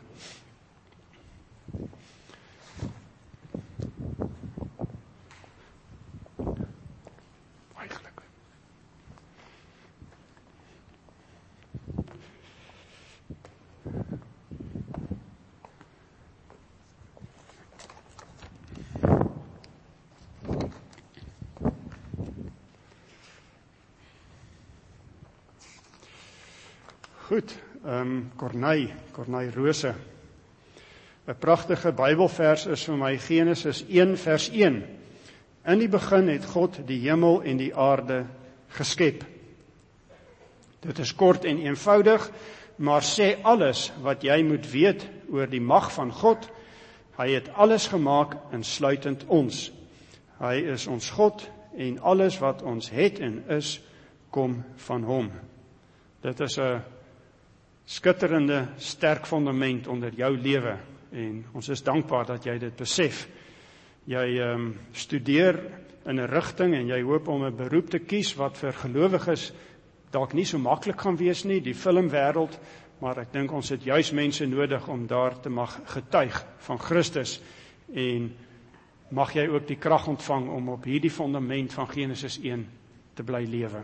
Goed, Corneille Rose. 'n pragtige Bybelvers is vir my Genesis 1 vers 1. In die begin het God die hemel en die aarde geskep. Dit is kort en eenvoudig, maar sê alles wat jy moet weet oor die mag van God. Hy het alles gemaak, insluitend ons. Hy is ons God en alles wat ons het en is, kom van hom. Dit is 'n skitterende, sterk fundament onder jou lewe en ons is dankbaar dat jy dit besef. Jy studeer in 'n rigting en jy hoop om 'n beroep te kies wat vir gelowiges dalk nie so maklik gaan wees nie, die filmwêreld, maar ek dink ons het juis mense nodig om daar te mag getuig van Christus en mag jy ook die krag ontvang om op hierdie fundament van Genesis 1 te bly lewe.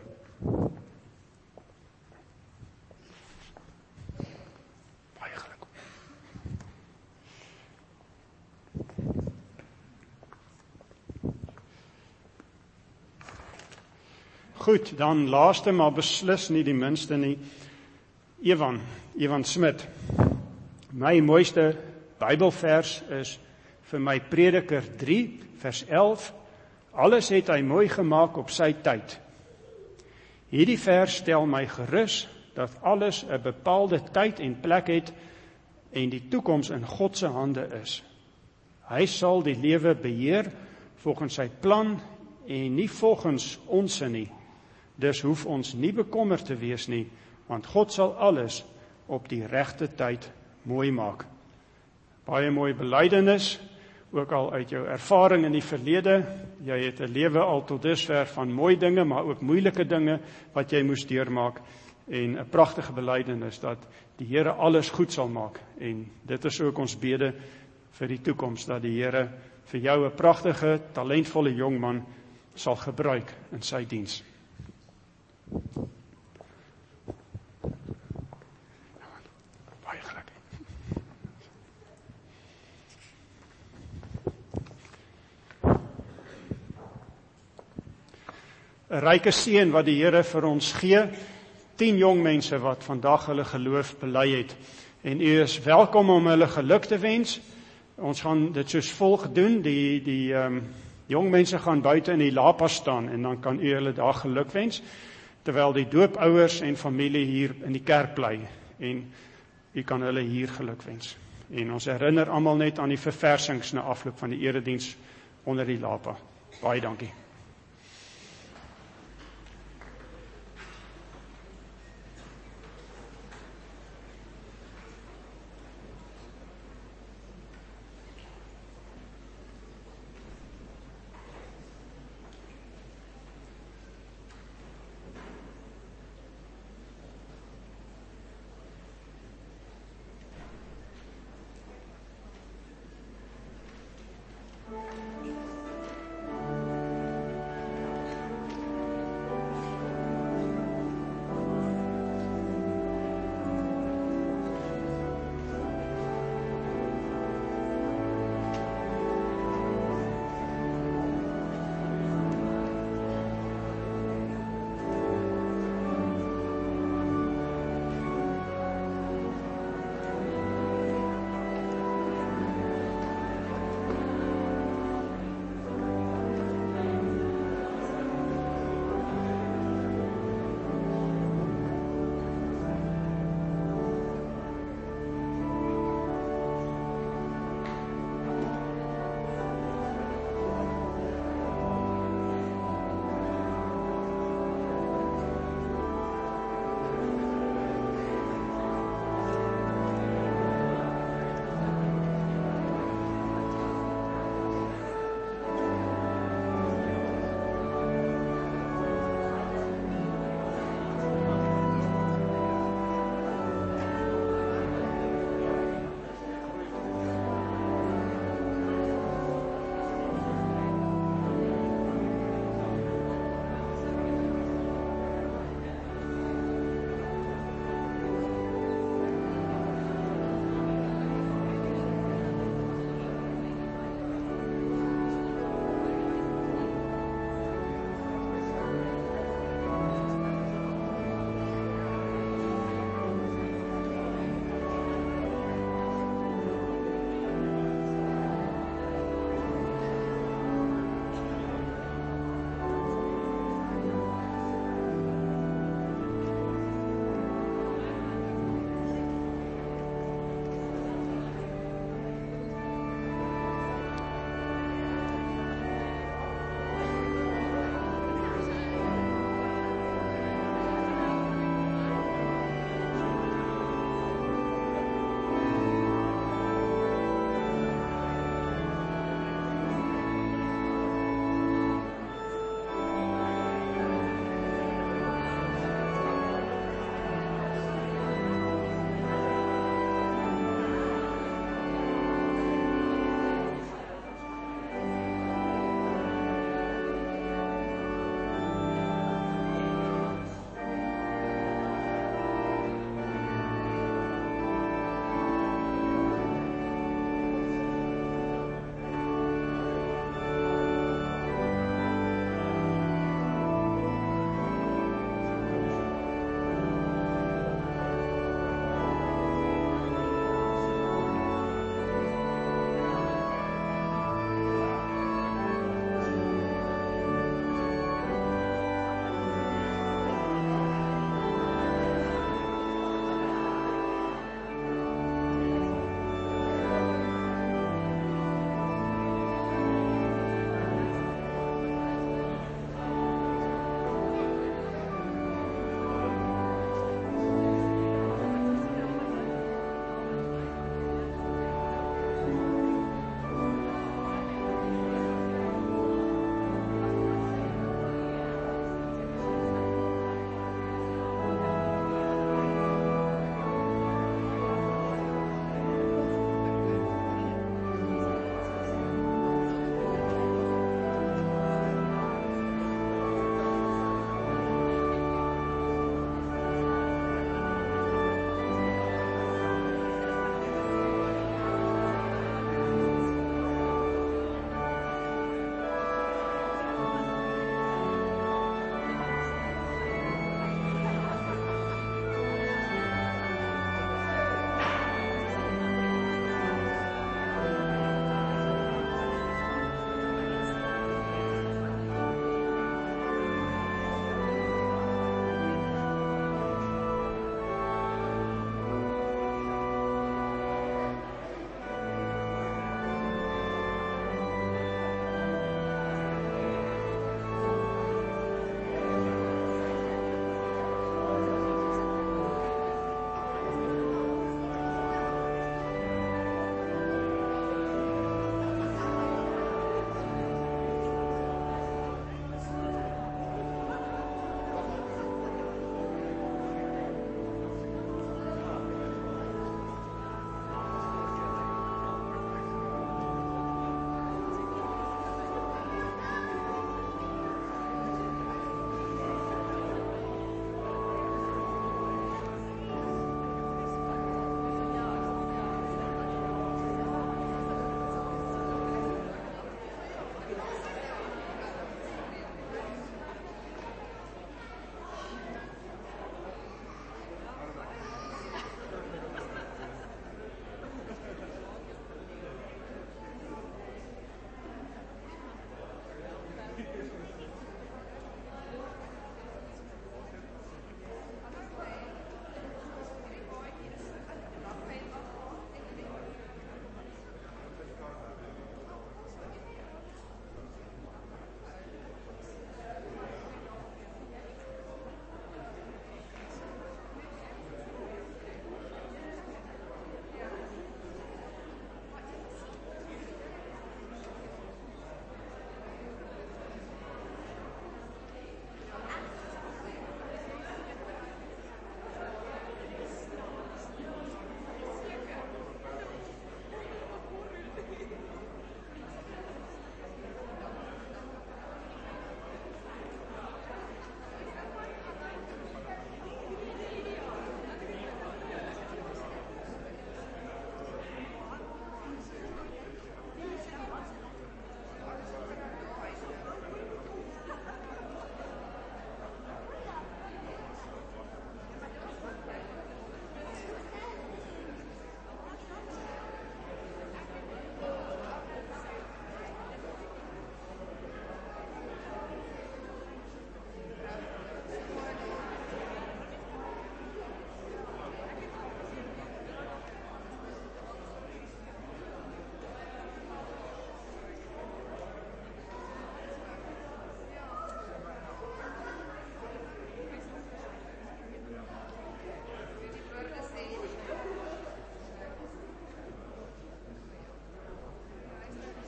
Goed, dan laaste, maar beslis nie die minste nie, Evan Smit. My mooiste Bybelvers is vir my Prediker 3, vers 11. Alles het hy mooi gemaak op sy tyd. Hierdie vers stel my gerus dat alles 'n bepaalde tyd en plek het en die toekoms in God se hande is. Hy sal die lewe beheer volgens sy plan en nie volgens ons nie. Dus hoef ons nie bekommerd te wees nie, want God sal alles op die regte tyd mooi maak. Baie mooi belydenis, ook al uit jou ervaring in die verlede. Jy het 'n lewe al tot dusver van mooi dinge, maar ook moeilike dinge wat jy moes deurmaak, en 'n pragtige belydenis dat die Here alles goed sal maak. En dit is ook ons bede vir die toekoms, dat die Here vir jou 'n pragtige, talentvolle jong man sal gebruik in sy diens. Baie geluk. 'n ryke seën wat die Here vir ons gee. 10 jong mense wat vandag hulle geloof bely het. En u is welkom om hulle geluk te wens. Ons gaan dit soos volg doen. Die jong mense gaan buite in die lapa staan en dan kan u hulle daar geluk wens, terwyl die doopouers en familie hier in die kerk bly. En u kan hulle hier geluk wens. En ons herinner almal net aan die verversings na afloop van die erediens onder die lapa. Baie dankie.